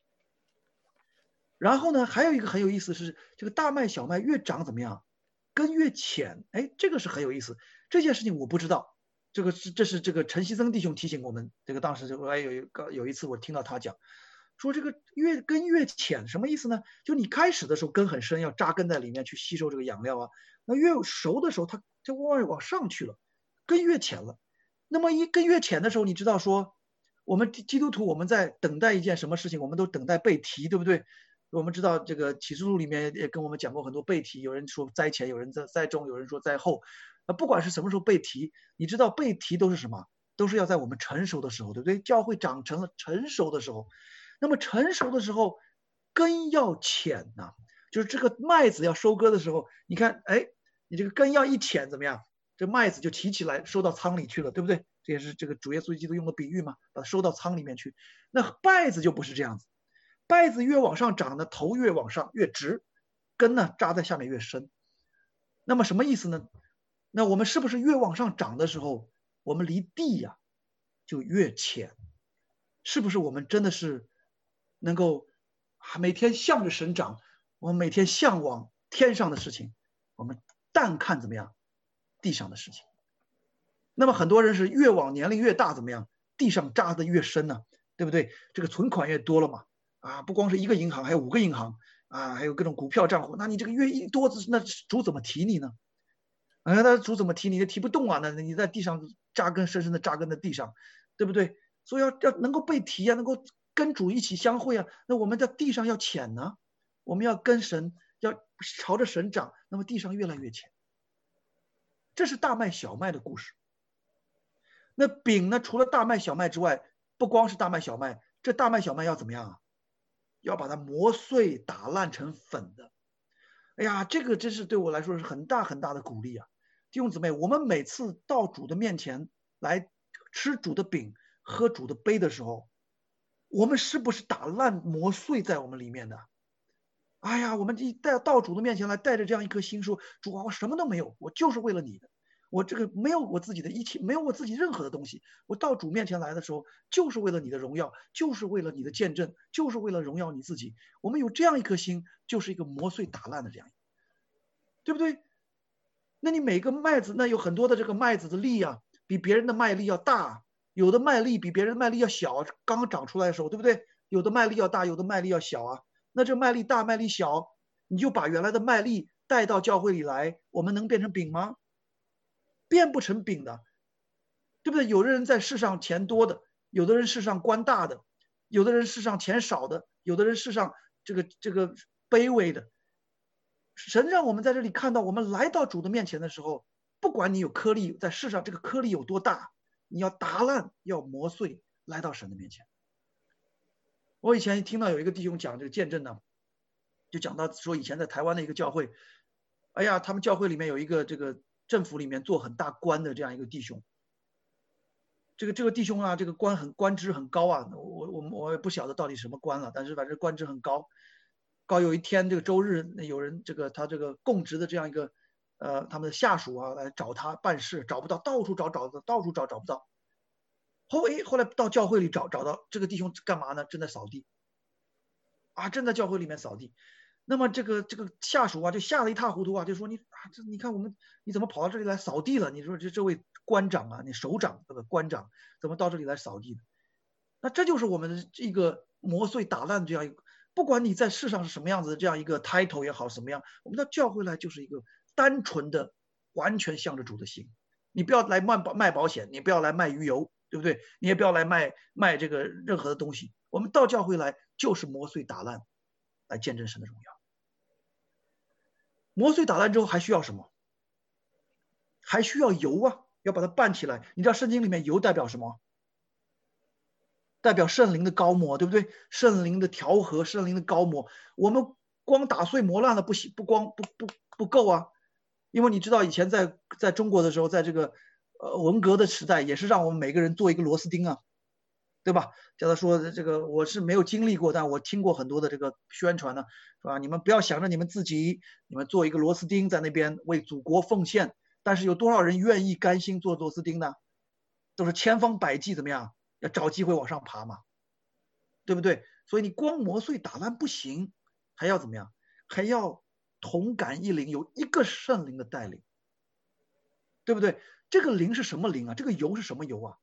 然后呢，还有一个很有意思是，这个大麦小麦越长怎么样，根越浅。哎，这个是很有意思。这件事情我不知道，这是这个陈锡曾弟兄提醒我们。这个当时有一次我听到他讲，说这个根越浅什么意思呢？就你开始的时候根很深，要扎根在里面去吸收这个养料啊。那越熟的时候，它就往上去了，根越浅了。那么根越浅的时候，你知道说，我们基督徒我们在等待一件什么事情？我们都等待被提，对不对？我们知道这个启示录里面也跟我们讲过很多被提，有人说灾前，有人灾中，有人说灾后。不管是什么时候被提，你知道被提都是什么？都是要在我们成熟的时候，对不对？教会长成了成熟的时候，那么成熟的时候根要浅呐，就是这个麦子要收割的时候，你看，哎，你这个根要一浅怎么样？这麦子就提起来收到仓里去了，对不对？这也是这个主耶稣基督用的比喻嘛，把它收到仓里面去。那稗子就不是这样子。稗子越往上长呢，头越往上越直，根呢扎在下面越深。那么什么意思呢？那我们是不是越往上长的时候，我们离地呀就越浅？是不是我们真的是能够每天向着神长，我们每天向往天上的事情，我们淡看怎么样地上的事情？那么很多人是越往年龄越大怎么样，地上扎的越深呢，对不对？这个存款越多了嘛。不光是一个银行，还有5个银行还有各种股票账户。那你这个越一多，那主怎么提你呢？那主怎么提你？也提不动啊！那你在地上扎根，深深的扎根在地上，对不对？所以要能够被提啊，能够跟主一起相会啊。那我们在地上要浅呢，我们要跟神，要朝着神长，那么地上越来越浅。这是大麦小麦的故事。那饼呢？除了大麦小麦之外，不光是大麦小麦，这大麦小麦要怎么样啊？要把它磨碎打烂成粉的。哎呀，这个真是对我来说是很大很大的鼓励啊！弟兄姊妹，我们每次到主的面前来吃主的饼、喝主的杯的时候，我们是不是打烂磨碎在我们里面的？哎呀，我们到主的面前来，带着这样一颗心说：主啊，我什么都没有，我就是为了你的。我这个没有我自己的一切，没有我自己任何的东西。我到主面前来的时候，就是为了你的荣耀，就是为了你的见证，就是为了荣耀你自己。我们有这样一颗心，就是一个磨碎打烂的这样，对不对？那你每个麦子，那有很多的这个麦子的粒啊，比别人的麦粒要大，有的麦粒比别人的麦粒要小，刚刚长出来的时候，对不对？有的麦粒要大，有的麦粒要小啊。那这麦粒大麦粒小，你就把原来的麦粒带到教会里来，我们能变成饼吗？变不成饼的，对不对？有的人在世上钱多的，有的人世上官大的，有的人世上钱少的，有的人世上这个卑微的。神让我们在这里看到，我们来到主的面前的时候，不管你有颗粒，在世上这个颗粒有多大，你要打烂，要磨碎，来到神的面前。我以前听到有一个弟兄讲这个见证呢，就讲到说以前在台湾的一个教会，哎呀，他们教会里面有一个这个政府里面做很大官的这样一个弟兄，这个弟兄啊，这个官职很高啊，我也不晓得到底什么官了，但是反正官职很高。有一天这个周日，有人他这个供职的这样一个他们的下属啊来找他办事，找不到，到处找不到。后来到教会里找到这个弟兄干嘛呢？正在扫地正在教会里面扫地。那么这个下属啊就吓得一塌糊涂啊，就说你看你怎么跑到这里来扫地了？你说这位官长啊，你首长这个官长怎么到这里来扫地的？那这就是我们的一个磨碎打烂这样一个，不管你在世上是什么样子的这样一个 title 也好什么样，我们到教会来就是一个单纯的完全向着主的心。你不要来卖保险，你不要来卖鱼油，对不对？你也不要来卖这个任何的东西。我们到教会来就是磨碎打烂，来见证神的荣耀。 磨碎打烂之后还需要什么？还需要油啊，要把它拌起来。你知道圣经里面油代表什么？代表圣灵的膏抹，对不对？圣灵的调和，圣灵的膏抹。我们光打碎磨烂了不行，不够啊。因为你知道以前在中国的时候，在这个文革的时代，也是让我们每个人做一个螺丝钉啊，对吧？叫他说这个我是没有经历过，但我听过很多的这个宣传呢，是吧？你们不要想着你们自己，你们做一个螺丝钉在那边为祖国奉献，但是有多少人愿意甘心做螺丝钉呢？都是千方百计怎么样，要找机会往上爬嘛，对不对？所以你光磨碎打烂不行，还要怎么样？还要同感一灵，有一个圣灵的带领，对不对？这个灵是什么灵啊？这个油是什么油啊？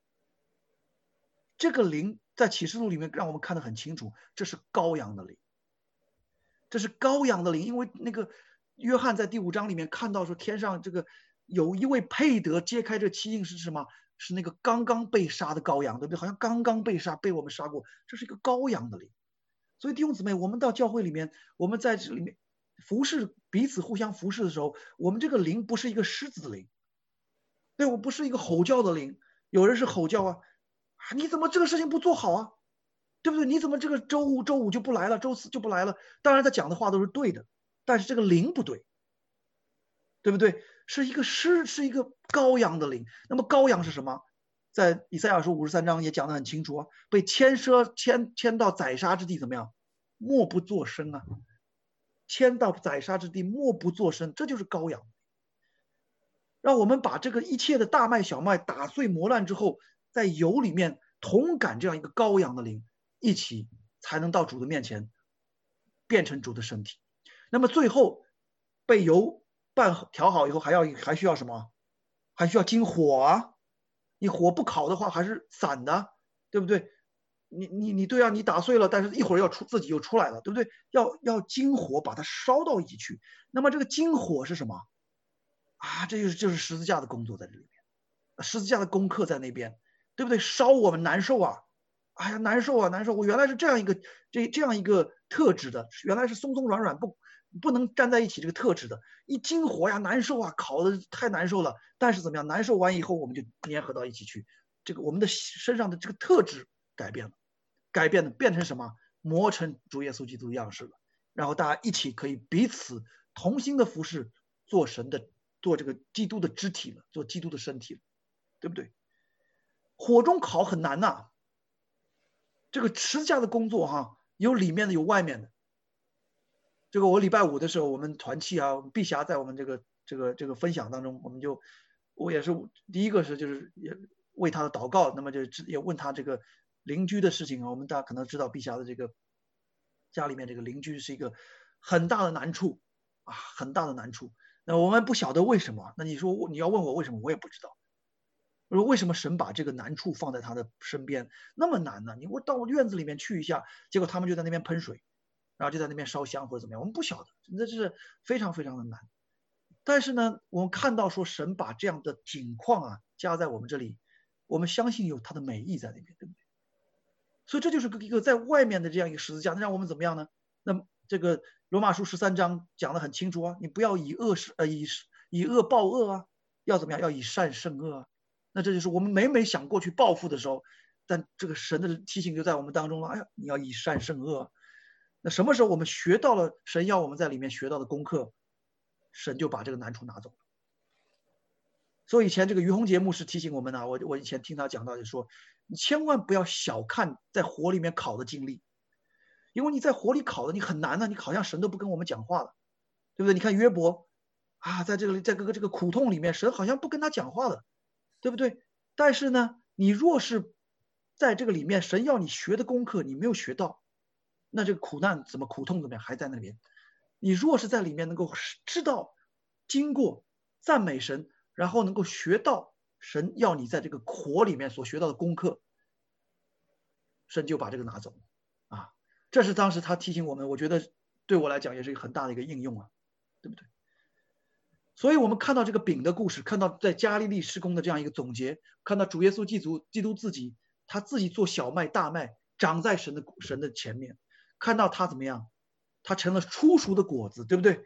这个灵在启示录里面让我们看得很清楚，这是羔羊的灵，这是羔羊的灵。因为那个约翰在第5章里面看到说，天上这个有一位配得揭开这7印是什么？是那个刚刚被杀的羔羊，对不对？好像刚刚被杀，被我们杀过，这是一个羔羊的灵。所以弟兄姊妹，我们到教会里面，我们在这里面服侍彼此互相服侍的时候，我们这个灵不是一个狮子的灵，对，我不是一个吼叫的灵。有人是吼叫啊，你怎么这个事情不做好啊？对不对？你怎么这个周五就不来了，周4就不来了？当然他讲的话都是对的，但是这个灵不对，对不对？是一个羔羊的灵。那么羔羊是什么？在以赛亚书53章也讲得很清楚啊，被牵到宰杀之地，怎么样？默不作声啊，牵到宰杀之地，默不作声，这就是羔羊。让我们把这个一切的大麦小麦打碎磨烂之后，在油里面同感这样一个羔羊的灵，一起才能到主的面前，变成主的身体。那么最后被油调好以后，还需要什么？还需要经火啊！你火不烤的话还是散的，对不对？你对啊，你打碎了，但是一会儿自己又出来了，对不对？要经火把它烧到一起去。那么这个经火是什么？啊，这就是十字架的工作在这里面，十字架的功课在那边，对不对？烧我们难受啊！哎呀，难受啊，难受！我原来是这样一个特质的，原来是松松软软不能站在一起这个特质的，一经火呀难受啊，烤的太难受了。但是怎么样？难受完以后，我们就粘合到一起去，这个我们的身上的这个特质改变了，变成什么？磨成主耶稣基督的样式了。然后大家一起可以彼此同心的服侍，做这个基督的肢体了，做基督的身体了，对不对？火中烤很难呐，这个十字架的工作哈，有里面的有外面的。这个我礼拜5的时候，我们团契啊，碧霞在我们这个分享当中，我也是第一个是就是也为他的祷告，那么就也问他这个邻居的事情啊。我们大家可能知道碧霞的这个家里面这个邻居是一个很大的难处啊，很大的难处。那我们不晓得为什么，那你说你要问我为什么，我也不知道。我说为什么神把这个难处放在他的身边那么难呢？我到院子里面去一下，结果他们就在那边喷水，然后就在那边烧香或者怎么样，我们不晓得，这是非常非常的难。但是呢，我们看到说神把这样的景况啊加在我们这里，我们相信有他的美意在那边，对不对？所以这就是一个在外面的这样一个十字架，那让我们怎么样呢？那么这个罗马书13章讲得很清楚啊，你不要以恶报恶啊，要怎么样？要以善胜恶啊。那这就是我们每想过去报复的时候，但这个神的提醒就在我们当中了。哎呀，你要以善胜恶。那什么时候我们学到了神要我们在里面学到的功课，神就把这个难处拿走了。所以以前这个于洪杰牧师提醒我们呢，我以前听他讲到就说，你千万不要小看在火里面烤的经历，因为你在火里烤的你很难的，你好像神都不跟我们讲话了，对不对？你看约伯啊，在这个苦痛里面，神好像不跟他讲话了，对不对？但是呢，你若是在这个里面，神要你学的功课你没有学到，那这个苦难苦痛怎么样还在那边。你若是在里面能够知道经过赞美神，然后能够学到神要你在这个火里面所学到的功课，神就把这个拿走啊。这是当时他提醒我们，我觉得对我来讲也是一个很大的一个应用啊，对不对？所以我们看到这个饼的故事，看到在加利利施工的这样一个总结，看到主耶稣基督自己，他自己做小麦大麦长在神的前面，看到他怎么样，他成了初熟的果子，对不对？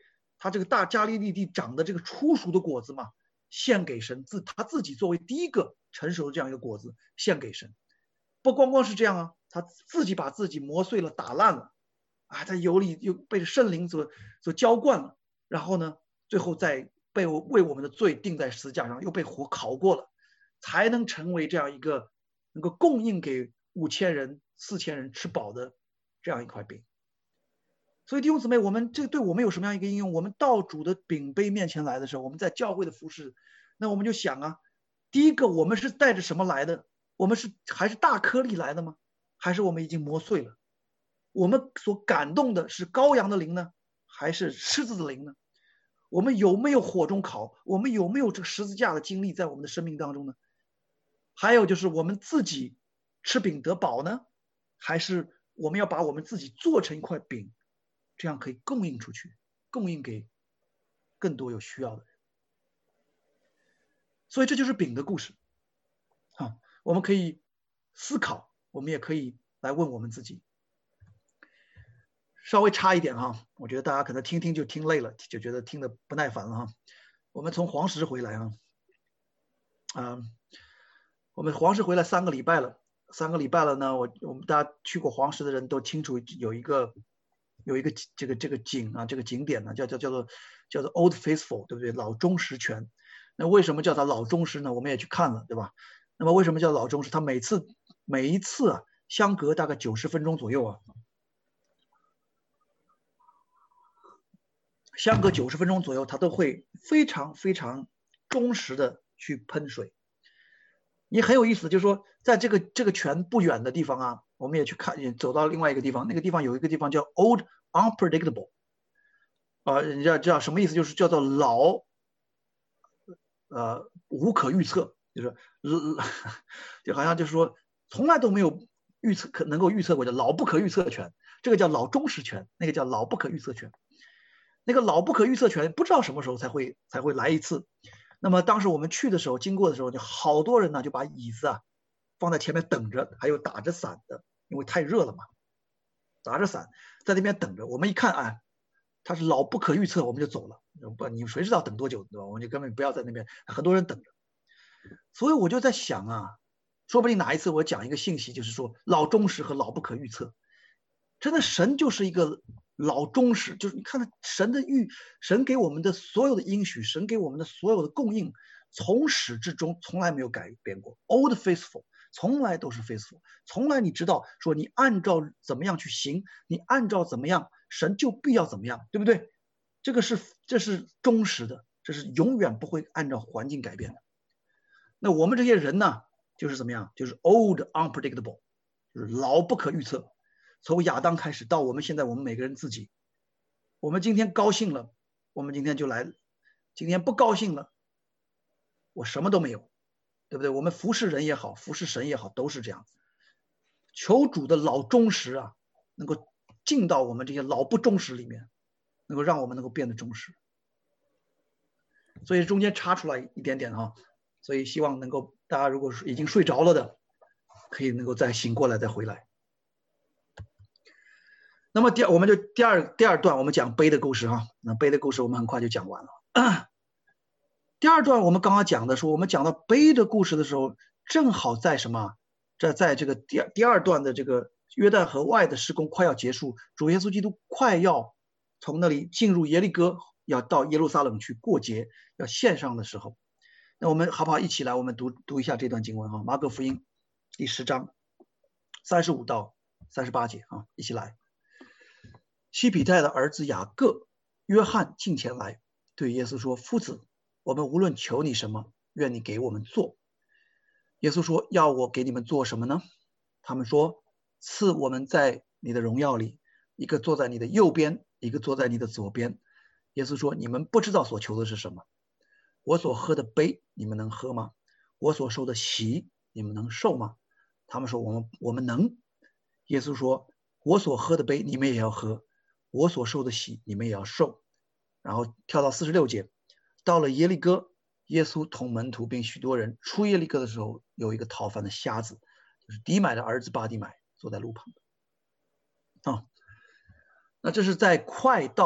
他这个大加利利地长的这个初熟的果子嘛，献给神，他自己作为第一个成熟的这样一个果子献给神。不光光是这样啊，他自己把自己磨碎了打烂了啊，在油里又被圣灵所浇灌了，然后呢最后再被为我们的罪钉在十字架上，又被火烤过了，才能成为这样一个能够供应给5000人4000人吃饱的这样一块饼。所以弟兄姊妹，我们这对我们有什么样一个应用？我们到主的饼杯面前来的时候，我们在教会的服事，那我们就想啊，第一个我们是带着什么来的？我们还是大颗粒来的吗？还是我们已经磨碎了？我们所感动的是羔羊的灵呢，还是狮子的灵呢？我们有没有火中烤？我们有没有这个十字架的经历在我们的生命当中呢？还有就是我们自己吃饼得饱呢，还是我们要把我们自己做成一块饼，这样可以供应出去，供应给更多有需要的人。所以这就是饼的故事啊，我们可以思考，我们也可以来问我们自己。稍微差一点哈，我觉得大家可能听就听累了，就觉得听得不耐烦了哈。我们从黄石回来我们黄石回来3个礼拜了，3个礼拜了呢，我们大家去过黄石的人都清楚，有一个这个景啊，这个景点呢叫做 Old Faithful， 对不对？老钟石泉。那为什么叫它老钟石呢？我们也去看了，对吧？那么为什么叫老钟石？它每一次啊，相隔大概90分钟左右啊，相隔90分钟左右，它都会非常非常忠实的去喷水。你很有意思，就是说，在这个泉不远的地方啊，我们也去看，也走到另外一个地方，那个地方有一个地方叫 Old Unpredictable， 你知道什么意思？就是叫做老，无可预测，就是就好像就是说从来都没有能够预测过的老不可预测泉，这个叫老忠实泉，那个叫老不可预测泉。那个老不可预测泉不知道什么时候才会来一次。那么当时我们去的时候，经过的时候，就好多人呢就把椅子啊放在前面等着，还有打着伞的，因为太热了嘛，打着伞在那边等着。我们一看，哎，它是老不可预测，我们就走了。你谁知道等多久，对吧？我们就根本不要在那边，很多人等着。所以我就在想啊，说不定哪一次我讲一个信息，就是说老忠实和老不可预测。真的，神就是一个老忠实，就是你看到神给我们的所有的应许，神给我们的所有的供应，从始至终从来没有改变过。Old faithful， 从来都是 faithful， 从来你知道说你按照怎么样去行，你按照怎么样，神就必要怎么样，对不对？这是忠实的，这是永远不会按照环境改变的。那我们这些人呢，就是怎么样？就是 old unpredictable， 就是老不可预测。从亚当开始到我们现在，我们每个人自己，我们今天高兴了，我们今天就来；今天不高兴了，我什么都没有，对不对？我们服侍人也好，服侍神也好，都是这样子。求主的老忠实啊，能够进到我们这些老不忠实里面，能够让我们能够变得忠实。所以中间插出来一点点哈，所以希望能够大家如果是已经睡着了的，可以能够再醒过来再回来。那么我们就第二段我们讲杯的故事哈，那杯的故事我们很快就讲完了。第二段我们刚刚讲的时候，我们讲到杯的故事的时候，正好在什么？在这个第二段的这个约旦河外的施工快要结束，主耶稣基督快要从那里进入耶利哥，要到耶路撒冷去过节，要献上的时候，那我们好不好一起来我们读一下这段经文哈？马可福音第10章35到38节啊，一起来。西比泰的儿子雅各、约翰近前来，对耶稣说：“夫子，我们无论求你什么，愿你给我们做。”耶稣说：“要我给你们做什么呢？”他们说：“赐我们在你的荣耀里，一个坐在你的右边，一个坐在你的左边。”耶稣说：“你们不知道所求的是什么。我所喝的杯，你们能喝吗？我所受的洗，你们能受吗？”他们说：“我们能。”耶稣说：“我所喝的杯，你们也要喝。我所受的洗，你们也要受。”然后跳到46节，到了耶利哥，耶稣同门徒并许多人出耶利哥的时候，有一个讨饭的瞎子，就是底买的儿子巴底买，坐在路旁的。那这是在快到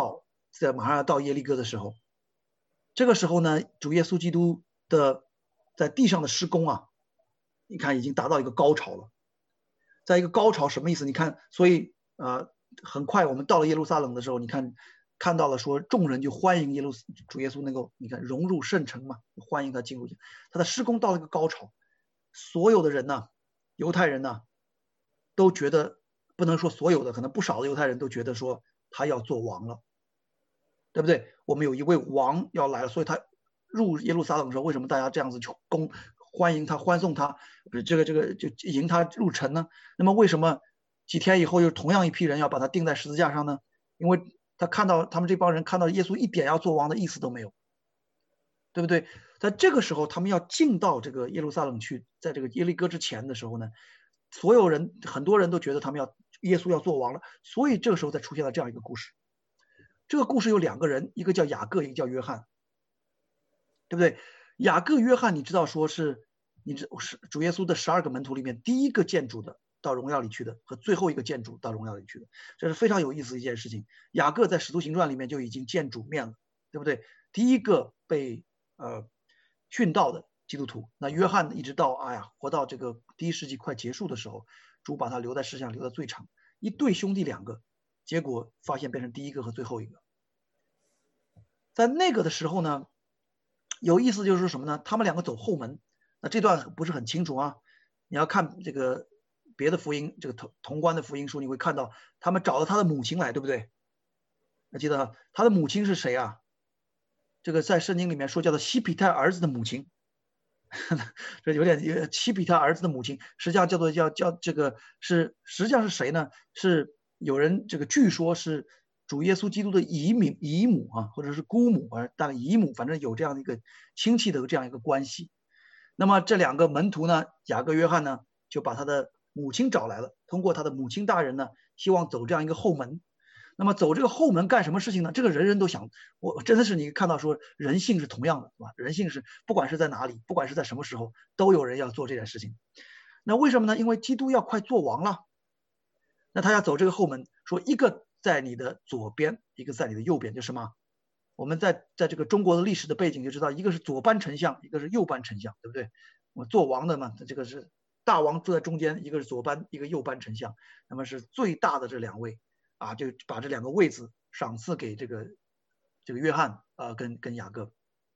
在马上要到耶利哥的时候，这个时候呢，主耶稣基督的在地上的施工啊，你看已经达到一个高潮了。在一个高潮什么意思？你看，所以很快我们到了耶路撒冷的时候，你看到了说众人就欢迎主耶稣能够你看融入圣城嘛，欢迎他进入。他的施工到了一个高潮，所有的人呢，犹太人呢，都觉得，不能说所有的，可能不少的犹太人都觉得说他要做王了，对不对？我们有一位王要来了，所以他入耶路撒冷的时候，为什么大家这样子去欢迎他、欢送他，这个就迎他入城呢？那么为什么几天以后又同样一批人要把他钉在十字架上呢？因为他们这帮人看到耶稣一点要做王的意思都没有，对不对？在这个时候，他们要进到这个耶路撒冷去，在这个耶利哥之前的时候呢，很多人都觉得耶稣要做王了，所以这个时候才出现了这样一个故事。这个故事有2个人，一个叫雅各，一个叫约翰，对不对？雅各、约翰，你知道说是主耶稣的12个门徒里面第一个见主的，到荣耀里去的，和最后一个见主到荣耀里去的，这是非常有意思的一件事情。雅各在《使徒行传》里面就已经见主面了，对不对？第一个被殉道的基督徒。那约翰一直到活到这个第1世纪快结束的时候，主把他留在世上留得最长，一对兄弟2个，结果发现变成第一个和最后一个。在那个的时候呢，有意思就是什么呢？他们2个走后门，那这段不是很清楚啊。你要看这个别的福音，这个同关的福音书，你会看到他们找到他的母亲来，对不对？还记得他的母亲是谁啊？这个在圣经里面说叫做西庇太儿子的母亲，这有点西庇太儿子的母亲，实际上叫这个实际上是谁呢？是有人这个据说是主耶稣基督的姨母啊，或者是姑母啊，但姨母反正有这样的一个亲戚的这样一个关系。那么这2个门徒呢，雅各、约翰呢，就把他的母亲找来了，通过他的母亲大人呢，希望走这样一个后门。那么走这个后门干什么事情呢？这个人人都想，我真的是你看到说人性是同样的，是吧？人性是不管是在哪里，不管是在什么时候，都有人要做这件事情。那为什么呢？因为基督要快做王了，那他要走这个后门，说一个在你的左边，一个在你的右边，就是什么？我们在这个中国的历史的背景就知道，一个是左班丞相，一个是右班丞相，对不对？我做王的嘛，这个是大王坐在中间，一个是左班，一个右班丞相，那么是最大的这2位啊，就把这2个位子赏赐给这个约翰跟雅各。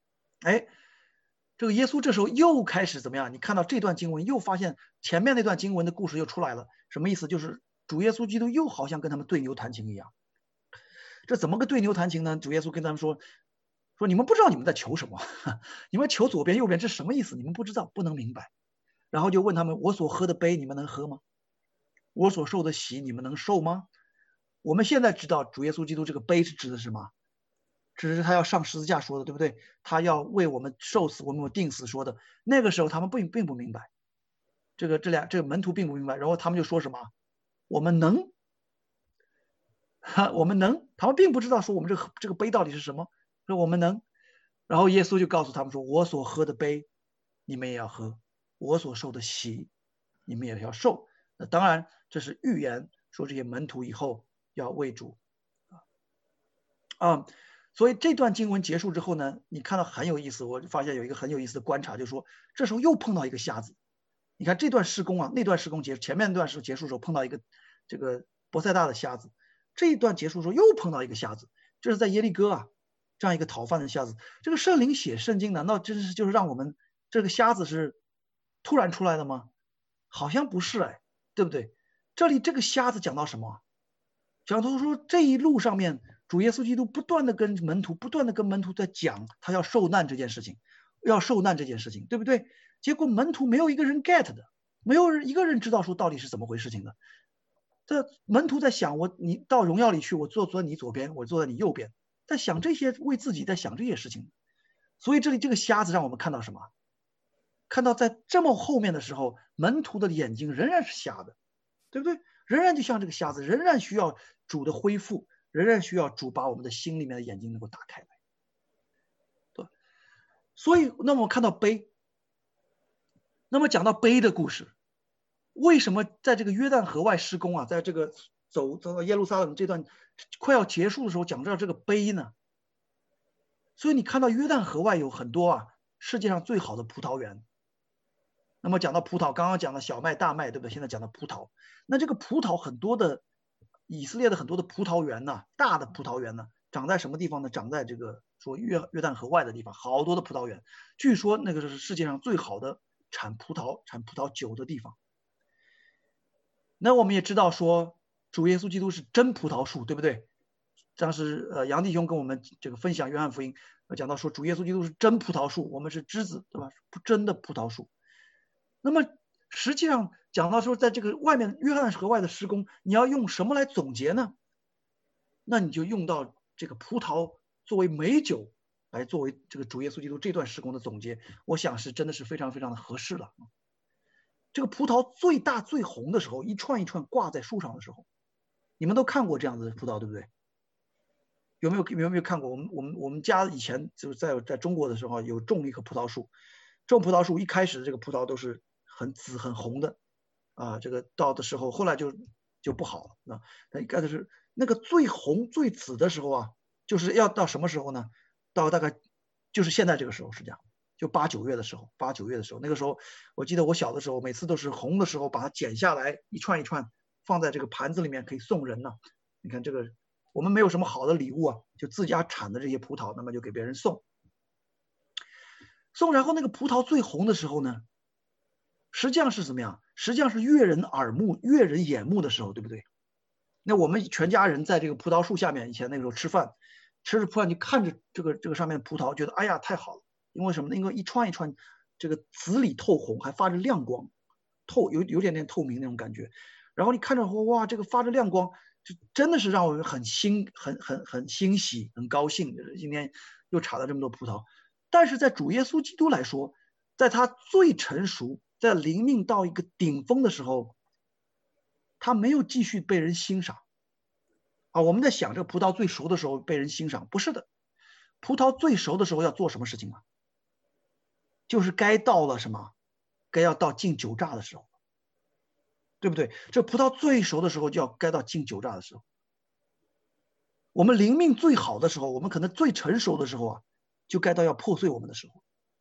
这个耶稣这时候又开始怎么样？你看到这段经文，又发现前面那段经文的故事又出来了，什么意思？就是主耶稣基督又好像跟他们对牛弹琴一样。这怎么个对牛弹琴呢？主耶稣跟他们说你们不知道你们在求什么，你们求左边右边，这什么意思？你们不知道，不能明白。然后就问他们：我所喝的杯你们能喝吗？我所受的洗你们能受吗？我们现在知道主耶稣基督这个杯是指的是什么？只是他要上十字架说的，对不对？他要为我们受死，为我们定死说的。那个时候他们并不明白，这个门徒并不明白。然后他们就说什么？我们能，我们能。他们并不知道说我们这个杯到底是什么。说我们能。然后耶稣就告诉他们说：我所喝的杯，你们也要喝；我所受的洗，你们也要受。那当然，这是预言，说这些门徒以后要为主所以这段经文结束之后呢，你看到很有意思，我发现有一个很有意思的观察，就是说这时候又碰到一个瞎子。你看这段施工啊，那段施工前面那段结束的时候碰到一个这个伯赛大的瞎子，这一段结束的时候又碰到一个瞎子，这是在耶利哥啊，这样一个讨饭的瞎子。这个圣灵写圣经，难道就是让我们这个瞎子是突然出来的吗？好像不是对不对？这里这个瞎子讲到什么？讲到说这一路上面，主耶稣基督不断的跟门徒在讲他要受难这件事情，对不对？结果门徒没有一个人 get 的，没有一个人知道说到底是怎么回事情的。这门徒在想，你到荣耀里去，我坐在你左边，我坐在你右边，在想这些，为自己在想这些事情。所以这里这个瞎子让我们看到什么？看到在这么后面的时候，门徒的眼睛仍然是瞎的，对不对？仍然就像这个瞎子，仍然需要主的恢复，仍然需要主把我们的心里面的眼睛能够打开来。对，所以那么我看到杯，那么讲到杯的故事，为什么在这个约旦河外施工啊，在这个走到耶路撒冷这段快要结束的时候，讲到这个杯呢。所以你看到约旦河外有很多世界上最好的葡萄园。那么讲到葡萄，刚刚讲的小麦、大麦，对不对？现在讲到葡萄，那这个葡萄很多的以色列的很多的葡萄园呢，大的葡萄园呢，长在什么地方呢？长在这个说约旦河外的地方，好多的葡萄园。据说那个是世界上最好的产葡萄酒的地方。那我们也知道说，主耶稣基督是真葡萄树，对不对？当时杨弟兄跟我们这个分享约翰福音，讲到说主耶稣基督是真葡萄树，我们是枝子，对吧？真的葡萄树。那么实际上讲到说，在这个外面约翰河外的施工，你要用什么来总结呢？那你就用到这个葡萄作为美酒来作为这个主耶稣基督这段施工的总结，我想是真的是非常非常的合适了。这个葡萄最大最红的时候，一串一串挂在树上的时候，你们都看过这样子的葡萄，对不对？有没有看过？我们家以前就是在中国的时候有种一棵葡萄树，种葡萄树一开始的这个葡萄都是很紫很红的，这个到的时候后来就不好了。那一开始是那个最红最紫的时候就是要到什么时候呢？到大概就是现在这个时候，实际上就8、9月的时候，那个时候我记得我小的时候，每次都是红的时候把它剪下来一串一串放在这个盘子里面可以送人呢。你看这个。我们没有什么好的礼物就自家产的这些葡萄，那么就给别人送。然后那个葡萄最红的时候呢，实际上是怎么样？实际上是悦人耳目、悦人眼目的时候，对不对？那我们全家人在这个葡萄树下面，以前那个时候吃饭，吃着葡萄，你看着这个上面的葡萄，觉得哎呀太好了，因为什么呢？因为一串一串这个紫里透红，还发着亮光，有点点透明那种感觉。然后你看着哇，这个发着亮光。就真的是让我们很欣喜、很高兴。今天又查到这么多葡萄，但是在主耶稣基督来说，在他最成熟，在灵命到一个顶峰的时候，他没有继续被人欣赏。我们在想这个葡萄最熟的时候被人欣赏，不是的。葡萄最熟的时候要做什么事情就是该到了什么？该要到进酒榨的时候。对不对？这葡萄最熟的时候就要该到进酒榨的时候。我们灵命最好的时候，我们可能最成熟的时候就该到要破碎我们的时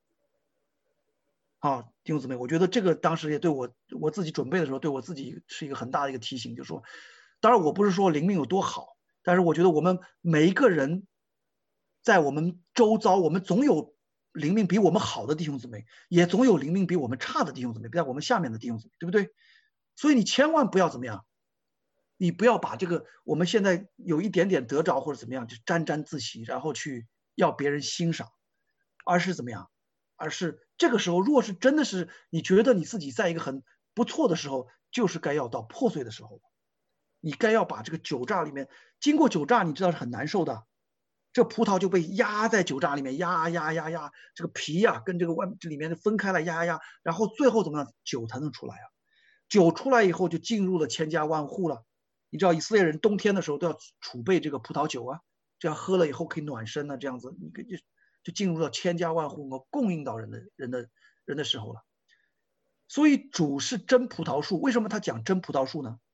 候。弟兄姊妹，我觉得这个当时也对我自己准备的时候，对我自己是一个很大的一个提醒，就是说，当然我不是说灵命有多好，但是我觉得我们每一个人在我们周遭，我们总有灵命比我们好的弟兄姊妹，也总有灵命比我们差的弟兄姊妹，在我们下面的弟兄姊妹，对不对？所以你千万不要怎么样，你不要把这个我们现在有一点点得着或者怎么样就沾沾自喜，然后去要别人欣赏，而是怎么样？而是这个时候，若是真的是你觉得你自己在一个很不错的时候，就是该要到破碎的时候，你该要把这个酒榨里面，经过酒榨，你知道是很难受的，这葡萄就被压在酒榨里面，压，这个皮跟这个这里面分开了，压，然后最后怎么样，酒才能出来酒出来以后就进入了千家万户了。你知道以色列人冬天的时候都要储备这个葡萄酒这样喝了以后可以暖身这样子你就进入到千家万户供应到人的时候了。所以主是真葡萄树，为什么他讲真葡萄树呢？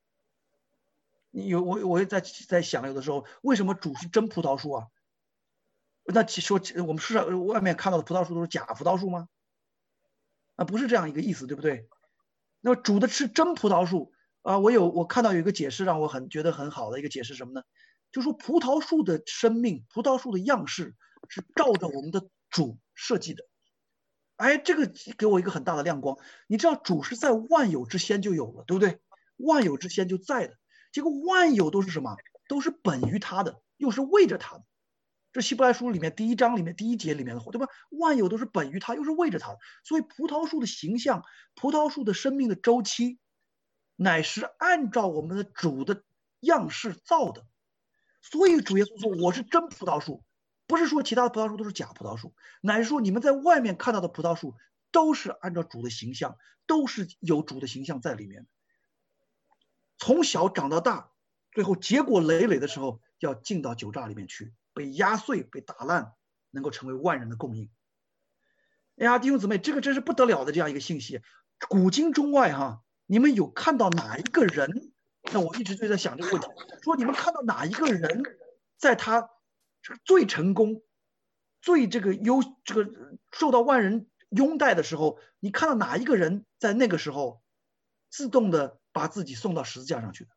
我也在想，有的时候为什么主是真葡萄树那说我们市场外面看到的葡萄树都是假葡萄树吗？不是这样一个意思，对不对？那么主的是真葡萄树我看到有一个解释让我觉得很好的一个解释什么呢？就是说葡萄树的生命，葡萄树的样式是照着我们的主设计的。这个给我一个很大的亮光。你知道主是在万有之先就有了，对不对？万有之先就在的，结果万有都是什么？都是本于他的，又是为着他的。这希伯来书里面第1章里面第1节里面的话，对吧？万有都是本于他，又是为着他的。所以葡萄树的形象，葡萄树的生命的周期，乃是按照我们的主的样式造的。所以主耶稣说我是真葡萄树，不是说其他的葡萄树都是假葡萄树，乃是说你们在外面看到的葡萄树都是按照主的形象，都是有主的形象在里面。从小长到大，最后结果累累的时候要进到酒榨里面去，被压碎，被打烂，能够成为万人的供应。弟兄姊妹，这个真是不得了的这样一个信息。古今中外你们有看到哪一个人那我一直就在想这个问题，说你们看到哪一个人在他这个最成功、最这个受到万人拥戴的时候，你看到哪一个人在那个时候自动的把自己送到十字架上去的？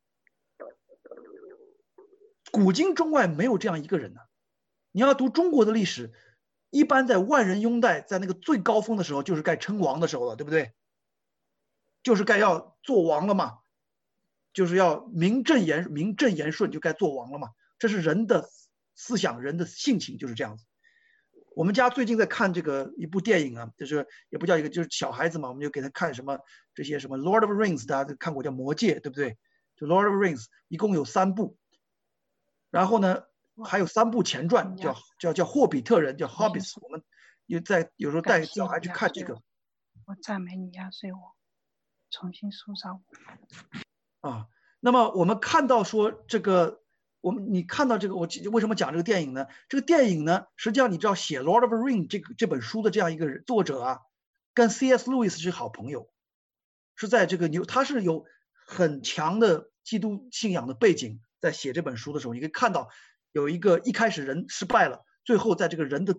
古今中外没有这样一个人呢。你要读中国的历史，一般在万人拥戴，在那个最高峰的时候，就是该称王的时候了，对不对？就是该要做王了嘛，就是要名正言顺，就该做王了嘛。这是人的思想，人的性情就是这样子。我们家最近在看这个一部电影啊，就是也不叫一个，就是小孩子嘛，我们就给他看什么这些什么《Lord of the Rings》，大家看过叫《魔戒》，对不对？就《Lord of the Rings》一共有3部，然后呢还有3部前传，叫《霍比特人》，叫《Hobbits》。我们有时候带小孩去看这个。 我赞美你压碎我，重新塑造我。 啊，那么我们看到说这个。你看到这个，我为什么讲这个电影呢？这个电影呢，实际上你知道写《Lord of the Rings》这本书的这样一个作者啊，跟 C.S. Lewis 是好朋友，是在这个他是有很强的基督信仰的背景，在写这本书的时候，你可以看到有一个一开始人失败了，最后在这个人的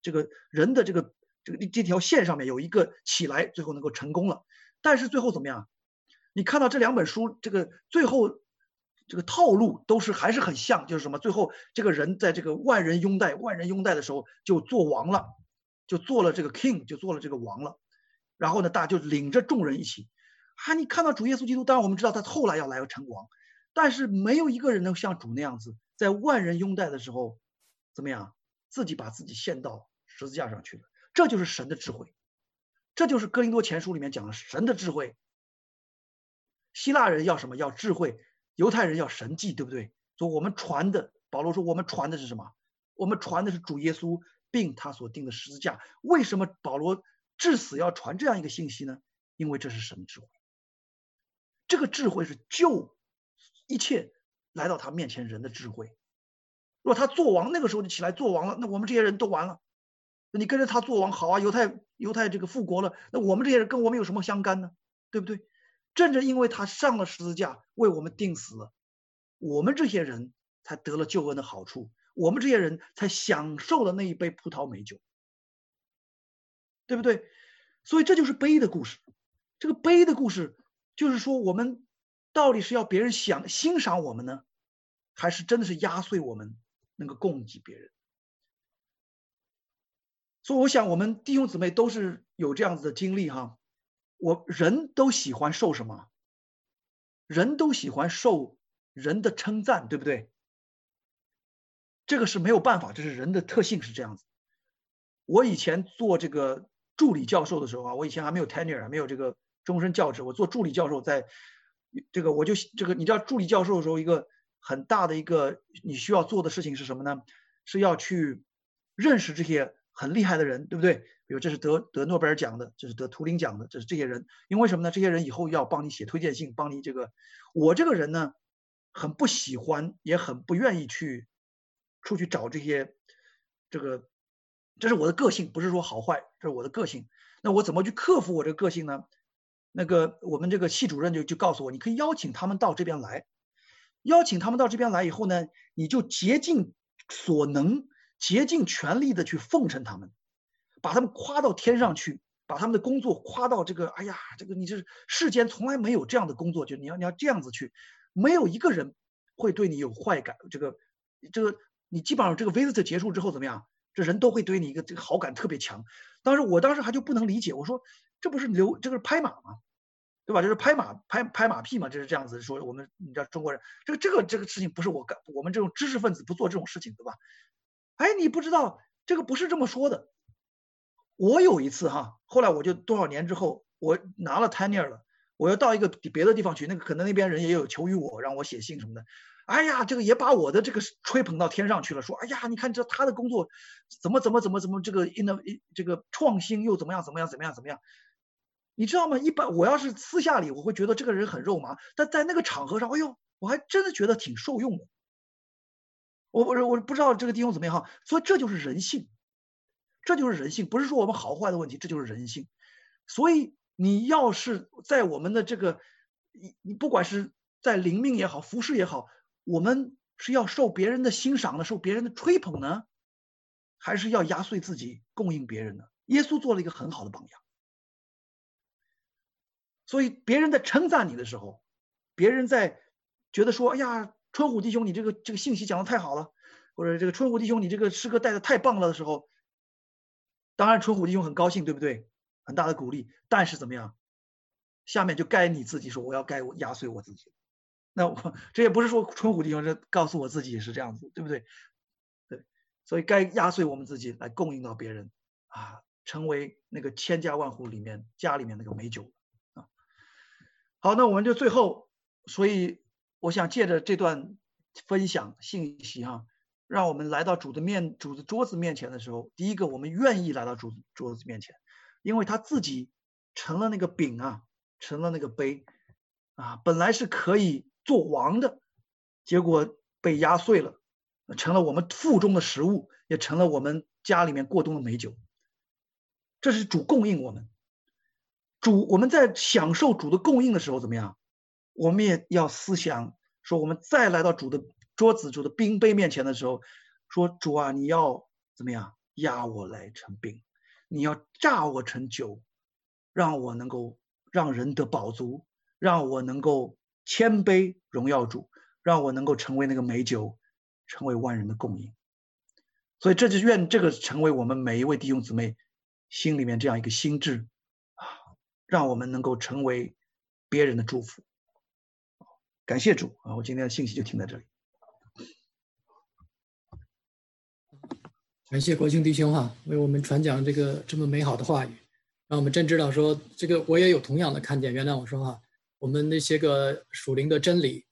这条线上面有一个起来，最后能够成功了。但是最后怎么样？你看到这2本书，这个最后。这个套路还是很像，就是什么？最后这个人在这个万人拥戴的时候就做王了，就做了这个 king， 就做了这个王了。然后呢，大家就领着众人一起。你看到主耶稣基督，当然我们知道他后来要来成王，但是没有一个人能像主那样子，在万人拥戴的时候，怎么样？自己把自己献到十字架上去了。这就是神的智慧，这就是哥林多前书里面讲的神的智慧。希腊人要什么？要智慧。犹太人要神迹，对不对？所以我们传的，保罗说我们传的是什么？我们传的是主耶稣并他所定的十字架。为什么保罗至死要传这样一个信息呢？因为这是神智慧，这个智慧是救一切来到他面前人的智慧。如果他做王，那个时候就起来做王了，那我们这些人都完了。你跟着他做王好啊，犹太这个复国了，那我们这些人跟我们有什么相干呢？对不对？正因为他上了十字架为我们钉死了，我们这些人才得了救恩的好处，我们这些人才享受了那一杯葡萄美酒，对不对？所以这就是杯的故事。这个杯的故事就是说，我们到底是要别人欣赏我们呢，还是真的是压碎我们，能够供给别人？所以我想我们弟兄姊妹都是有这样子的经历哈。人都喜欢受什么？人都喜欢受人的称赞，对不对？这个是没有办法，这是人的特性是这样子。我以前做这个助理教授的时候啊，我以前还没有 tenure， 没有这个终身教职，我做助理教授，在这个你知道助理教授的时候，一个很大的一个你需要做的事情是什么呢？是要去认识这些很厉害的人，对不对？比如这是得诺贝尔奖的，这是得图灵奖的，这是这些人。因为什么呢？这些人以后要帮你写推荐信，帮你这个。我这个人呢，很不喜欢，也很不愿意出去找这些，这是我的个性，不是说好坏，这是我的个性。那我怎么去克服我这个个性呢？那个我们这个系主任就告诉我，你可以邀请他们到这边来。邀请他们到这边来以后呢，你就竭尽所能，竭尽全力的去奉承他们。把他们夸到天上去，把他们的工作夸到这个，哎呀，这个你这世间从来没有这样的工作，就你要这样子去，没有一个人会对你有坏感。这个你基本上这个 visit 结束之后怎么样？这人都会对你一个这个好感特别强。我当时还就不能理解，我说这不是这个是拍马吗？对吧？这是拍马屁嘛？这是这样子说。你知道中国人这个事情不是我们这种知识分子不做这种事情，对吧？哎，你不知道这个不是这么说的。我有一次哈，后来我就多少年之后，我拿了 tenure 了，我要到一个别的地方去，可能那边人也有求于我，让我写信什么的。哎呀，这个也把我的这个吹捧到天上去了，说哎呀，你看他的工作怎么这个这个创新又怎么样，你知道吗？一般我要是私下里我会觉得这个人很肉麻，但在那个场合上，哎呦，我还真的觉得挺受用的。我不知道这个地方怎么样哈，所以这就是人性。这就是人性，不是说我们好坏的问题，这就是人性。所以你要是在我们的这个，你不管是在灵命也好，服侍也好，我们是要受别人的欣赏呢，受别人的吹捧呢，还是要压碎自己供应别人呢？耶稣做了一个很好的榜样。所以别人在称赞你的时候，别人在觉得说，哎呀，春虎弟兄你这个信息讲的太好了，或者这个春虎弟兄你这个诗歌带的太棒了的时候，当然春虎弟兄很高兴，对不对？很大的鼓励。但是怎么样，下面就该你自己说，我压碎我自己。那我这也不是说春虎弟兄这告诉我自己也是这样子，对不对？对，所以该压碎我们自己来供应到别人啊，成为那个千家万户里面家里面那个美酒啊。好，那我们就最后，所以我想借着这段分享信息哈，让我们来到主的桌子面前的时候，第一个我们愿意来到主桌子面前，因为他自己成了那个饼啊，成了那个杯啊，本来是可以做王的，结果被压碎了，成了我们腹中的食物，也成了我们家里面过冬的美酒。这是主供应我们。我们在享受主的供应的时候怎么样？我们也要思想说，我们再来到主的桌子、主的冰杯面前的时候，说主啊，你要怎么样压我来成饼，你要榨我成酒，让我能够让人得饱足，让我能够谦卑荣耀主，让我能够成为那个美酒，成为万人的供应。所以这就愿这个成为我们每一位弟兄姊妹心里面这样一个心志啊，让我们能够成为别人的祝福。感谢主啊！我今天的信息就停在这里。 感谢国庆弟兄哈，为我们传讲这个这么美好的话语，让我们真知道说，这个我也有同样的看见。原谅我说哈，我们那些个属灵的真理